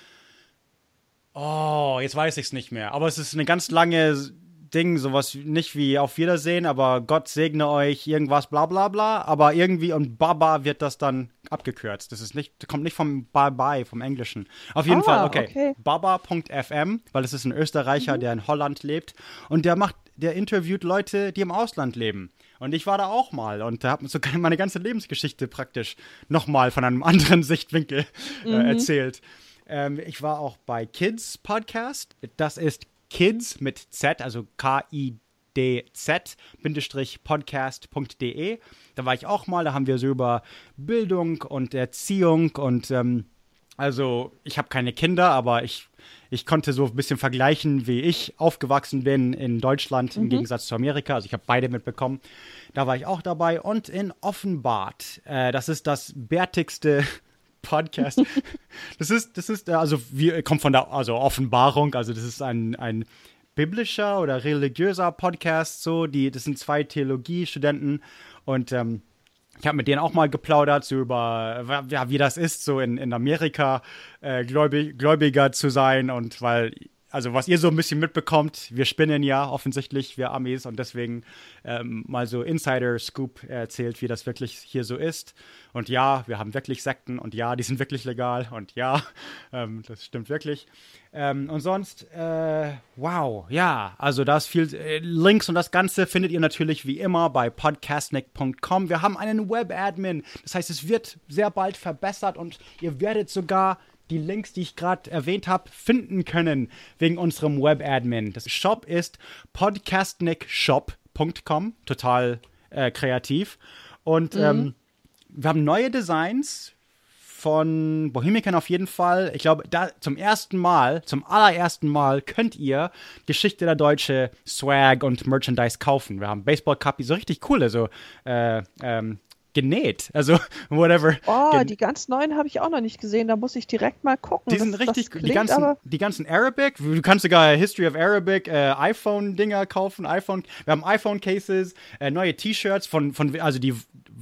Oh, jetzt weiß ich es nicht mehr. Aber es ist eine ganz lange Ding, sowas nicht wie auf Wiedersehen, aber Gott segne euch, irgendwas, bla bla bla. Aber irgendwie und Baba wird das dann abgekürzt. Das ist nicht, kommt nicht vom Bye Bye, vom Englischen. Auf jeden ah, Fall, okay. okay. Baba Punkt F M, weil es ist ein Österreicher, mhm. der in Holland lebt. Und der macht, der interviewt Leute, die im Ausland leben. Und ich war da auch mal und da hat mir so meine ganze Lebensgeschichte praktisch nochmal von einem anderen Sichtwinkel äh, mhm. erzählt. Ähm, ich war auch bei Kids Podcast. Das ist Kids mit Z, also K I D Z Podcast Punkt de. Da war ich auch mal, da haben wir so über Bildung und Erziehung und ähm, also ich habe keine Kinder, aber ich, ich konnte so ein bisschen vergleichen, wie ich aufgewachsen bin in Deutschland im mhm. Gegensatz zu Amerika. Also ich habe beide mitbekommen. Da war ich auch dabei. Und in Offenbart, äh, das ist das bärtigste Podcast. Das ist, das ist, also wir kommt von der also Offenbarung, also das ist ein, ein biblischer oder religiöser Podcast, so, die, das sind zwei Theologiestudenten und ähm, ich habe mit denen auch mal geplaudert, so über, ja, wie das ist, so in, in Amerika äh, gläubig, gläubiger zu sein und weil, also was ihr so ein bisschen mitbekommt, wir spinnen ja offensichtlich, wir Amis und deswegen ähm, mal so Insider-Scoop erzählt, wie das wirklich hier so ist. Und ja, wir haben wirklich Sekten und ja, die sind wirklich legal und ja, ähm, das stimmt wirklich. Ähm, und sonst, äh, wow, ja, also da ist viel äh, Links und das Ganze findet ihr natürlich wie immer bei podcastnik Punkt com. Wir haben einen Web-Admin, das heißt, es wird sehr bald verbessert und ihr werdet sogar die Links, die ich gerade erwähnt habe, finden können wegen unserem Web-Admin. Das Shop ist podcastnik shop Punkt com, total äh, kreativ. Und mhm. ähm, wir haben neue Designs von Bohemican auf jeden Fall. Ich glaube, da zum ersten Mal, zum allerersten Mal könnt ihr Geschichte der Deutsche Swag und Merchandise kaufen. Wir haben Baseball-Cup, so richtig coole, so äh, ähm, genäht, also whatever. Oh, Gen- die ganz neuen habe ich auch noch nicht gesehen, da muss ich direkt mal gucken. Die sind das, richtig, das die, ganzen, aber- die ganzen Arabic, du kannst sogar History of Arabic äh, iPhone-Dinger kaufen, iPhone, wir haben iPhone-Cases, äh, neue T-Shirts von, von, also die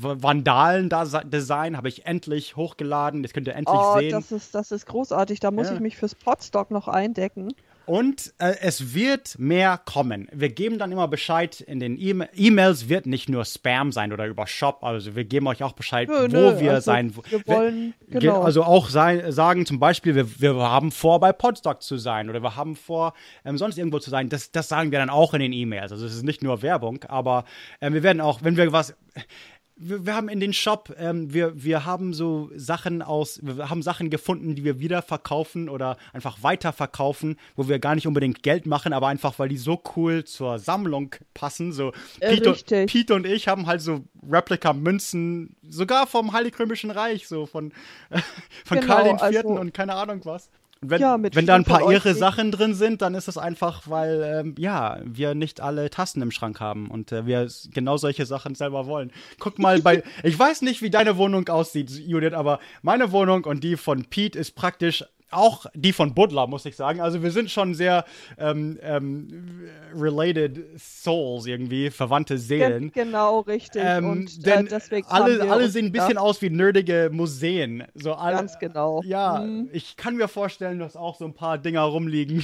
Vandalen-Design habe ich endlich hochgeladen, das könnt ihr endlich oh, sehen. Das ist, das ist großartig, da muss ja. ich mich fürs Podstock noch eindecken. Und äh, es wird mehr kommen. Wir geben dann immer Bescheid in den E- E-Mails, wird nicht nur Spam sein oder über Shop. Also wir geben euch auch Bescheid, nö, wo nö, wir also sein wir wollen. wir, Genau. Also auch sein, sagen zum Beispiel, wir, wir haben vor, bei Podstock zu sein oder wir haben vor, ähm, sonst irgendwo zu sein. Das, das sagen wir dann auch in den E-Mails. Also es ist nicht nur Werbung, aber äh, wir werden auch, wenn wir was... Wir, wir haben in den Shop, ähm, wir, wir haben so Sachen aus, wir haben Sachen gefunden, die wir wieder verkaufen oder einfach weiterverkaufen, wo wir gar nicht unbedingt Geld machen, aber einfach, weil die so cool zur Sammlung passen. So Äh, Pete, richtig. Pete und ich haben halt so Replika-Münzen, sogar vom Heilig Römischen Reich, so von, äh, von Genau, Karl den Vierten also- und keine Ahnung was. Wenn, Ja, mit wenn da ein vielen paar von euch irre geht- Sachen drin sind, dann ist es einfach, weil ähm, ja, wir nicht alle Tassen im Schrank haben und äh, wir s- genau solche Sachen selber wollen. Guck mal bei, ich weiß nicht, wie deine Wohnung aussieht, Judith, aber meine Wohnung und die von Pete ist praktisch auch die von Butler, muss ich sagen. Also wir sind schon sehr ähm, ähm, related souls irgendwie, verwandte Seelen. Gen genau, richtig. Ähm, und denn äh, deswegen haben alle, wir alle uns sehen ein bisschen gedacht, aus wie nerdige Museen. So alle, Ganz genau. Ja, Mhm. ich kann mir vorstellen, dass auch so ein paar Dinger rumliegen.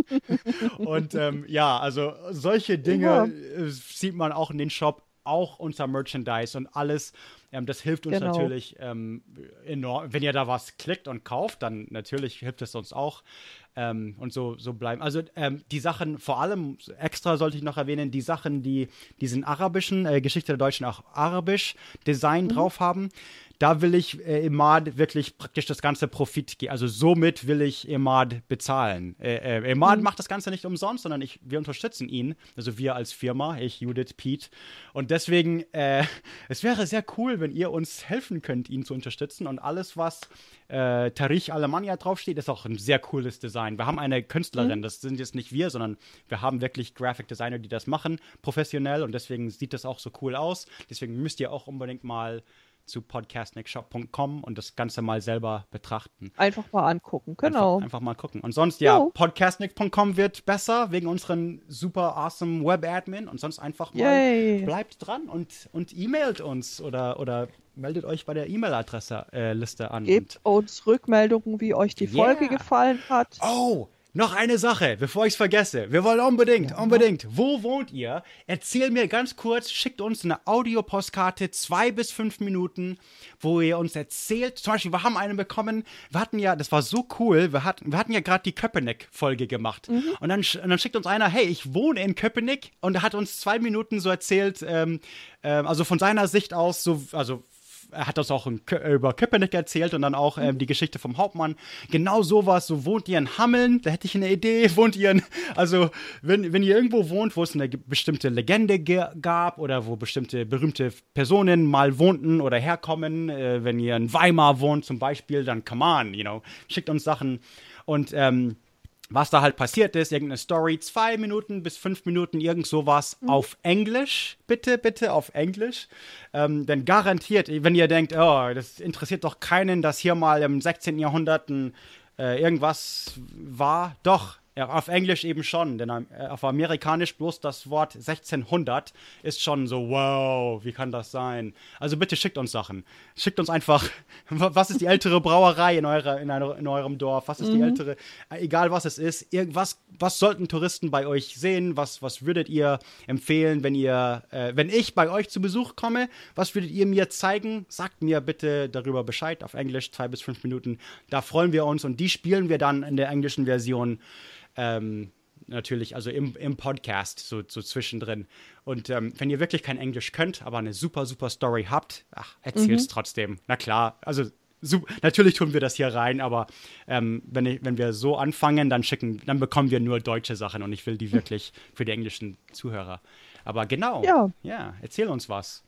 Und ähm, ja, also solche Dinge Ja. äh, sieht man auch in den Shop, auch unser Merchandise und alles. Ähm, das hilft uns Genau. natürlich ähm, enorm. Wenn ihr da was klickt und kauft, dann natürlich hilft es uns auch. Ähm, und so, so bleiben. Also ähm, die Sachen, vor allem extra sollte ich noch erwähnen, die Sachen, die diesen arabischen, äh, Geschichte der Deutschen auch arabisch Design drauf haben, da will ich äh, Emad wirklich praktisch das ganze Profit geben. Also somit will ich Emad bezahlen. Äh, äh, Emad macht das Ganze nicht umsonst, sondern ich, wir unterstützen ihn. Also wir als Firma, ich, Judith, Pete. Und deswegen, äh, es wäre sehr cool, wenn ihr uns helfen könnt, ihn zu unterstützen. Und alles, was äh, Tarich Alemannia draufsteht, ist auch ein sehr cooles Design. Wir haben eine Künstlerin, das sind jetzt nicht wir, sondern wir haben wirklich Graphic Designer, die das machen, professionell. Und deswegen sieht das auch so cool aus. Deswegen müsst ihr auch unbedingt mal zu podcastnickshop punkt com und das Ganze mal selber betrachten. Einfach mal angucken, genau. Einfach, einfach mal gucken. Und sonst, ja, Jo. podcastnick punkt com wird besser wegen unseren super awesome Web-Admin und sonst einfach mal Yay. bleibt dran und, und e-mailt uns oder, oder meldet euch bei der E-Mail-Adresse äh, Liste an. Gebt uns Rückmeldungen, wie euch die Yeah. Folge gefallen hat. Oh, noch eine Sache, bevor ich es vergesse. Wir wollen unbedingt, unbedingt. Wo wohnt ihr? Erzähl mir ganz kurz, schickt uns eine Audiopostkarte, zwei bis fünf Minuten, wo ihr uns erzählt. Zum Beispiel, wir haben eine bekommen, wir hatten ja, das war so cool, wir hatten, wir hatten ja gerade die Köpenick-Folge gemacht. Und, dann, sch- und dann schickt uns einer, hey, ich wohne in Köpenick und er hat uns zwei Minuten so erzählt, ähm, ähm, also von seiner Sicht aus, so, also er hat uns auch in Kö- über Köpenick erzählt und dann auch ähm, die Geschichte vom Hauptmann. Genau sowas, so wohnt ihr in Hameln, da hätte ich eine Idee, wohnt ihr in, also wenn, wenn ihr irgendwo wohnt, wo es eine ge- bestimmte Legende ge- gab oder wo bestimmte berühmte Personen mal wohnten oder herkommen, äh, wenn ihr in Weimar wohnt zum Beispiel, dann come on, you know, schickt uns Sachen und ähm, was da halt passiert ist, irgendeine Story, zwei Minuten bis fünf Minuten, irgend sowas auf Englisch, bitte, bitte auf Englisch. Ähm, denn garantiert, wenn ihr denkt, oh, das interessiert doch keinen, dass hier mal im sechzehnten. Jahrhundert ein, äh, irgendwas war, doch. Ja, auf Englisch eben schon, denn äh, auf Amerikanisch bloß das Wort sechzehnhundert ist schon so, wow, wie kann das sein? Also bitte schickt uns Sachen. Schickt uns einfach, was ist die ältere Brauerei in, eurer, in, einer, in eurem Dorf? Was ist die ältere, äh, egal was es ist, irgendwas, was sollten Touristen bei euch sehen? Was, was würdet ihr empfehlen, wenn ihr, äh, wenn ich bei euch zu Besuch komme? Was würdet ihr mir zeigen? Sagt mir bitte darüber Bescheid auf Englisch, zwei bis fünf Minuten. Da freuen wir uns und die spielen wir dann in der englischen Version. Ähm, natürlich, also im, im Podcast, so, so zwischendrin. Und ähm, wenn ihr wirklich kein Englisch könnt, aber eine super, super Story habt, ach, erzählt's trotzdem. Na klar, also su- natürlich tun wir das hier rein, aber ähm, wenn, ich, wenn wir so anfangen, dann schicken, dann bekommen wir nur deutsche Sachen und ich will die wirklich für die englischen Zuhörer. Aber genau, Ja. ja erzähl uns was.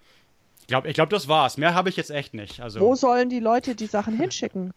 Ich glaube, ich glaub, das war's. Mehr habe ich jetzt echt nicht. Also, Wo sollen die Leute die Sachen hinschicken?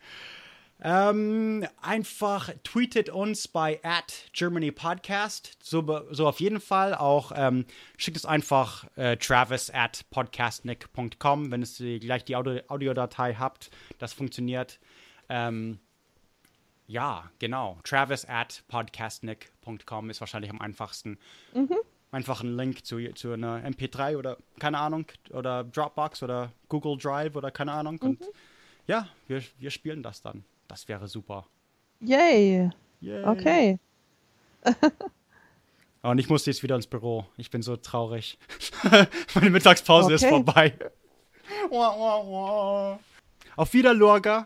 Ähm, einfach tweetet uns bei at Germany Podcast. So, be- so auf jeden Fall. Auch ähm, schickt es einfach äh, Travis at podcastnick punkt com, wenn es die, gleich die Audio- Audiodatei habt. Das funktioniert. Ähm, ja, genau. Travis at podcastnick punkt com ist wahrscheinlich am einfachsten. Einfach einen Link zu, zu einer M P drei oder keine Ahnung. Oder Dropbox oder Google Drive oder keine Ahnung. Und ja, wir, wir spielen das dann. Das wäre super. Yay. Yay. Okay. Und ich muss jetzt wieder ins Büro. Ich bin so traurig. Meine Mittagspause ist Okay. vorbei. Wah, wah, wah. Auf Wiederlorga.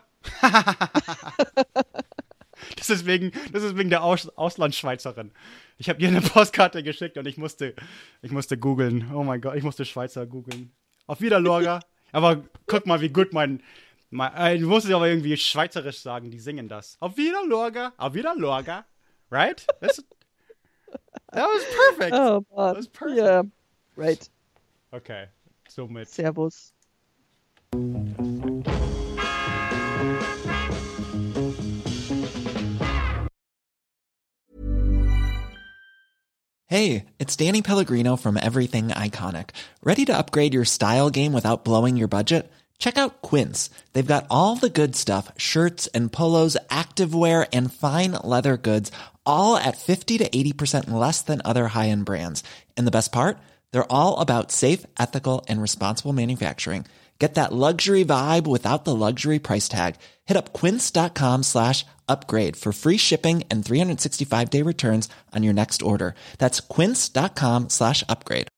Das ist wegen, das ist wegen der Aus Auslandsschweizerin. Ich habe ihr eine Postkarte geschickt und ich musste, ich musste googeln. Oh mein Gott, ich musste Schweizer googeln. Auf Wiederlorga. Aber guck mal, wie gut mein, mein äh, du musst es aber irgendwie schweizerisch sagen. Die singen das. Auf Wiederlorga. Auf Wiederlorga. Right? That's, that was perfect. Oh, Das Mann. ist perfekt. Ja. Right. Okay, somit. Servus. Hey, it's Danny Pellegrino from Everything Iconic. Ready to upgrade your style game without blowing your budget? Check out Quince. They've got all the good stuff, shirts and polos, activewear, and fine leather goods, all at fifty to eighty percent less than other high-end brands. And the best part? They're all about safe, ethical, and responsible manufacturing. Get that luxury vibe without the luxury price tag. Hit up quince.com slash upgrade for free shipping and three sixty-five day returns on your next order. That's quince.com slash upgrade.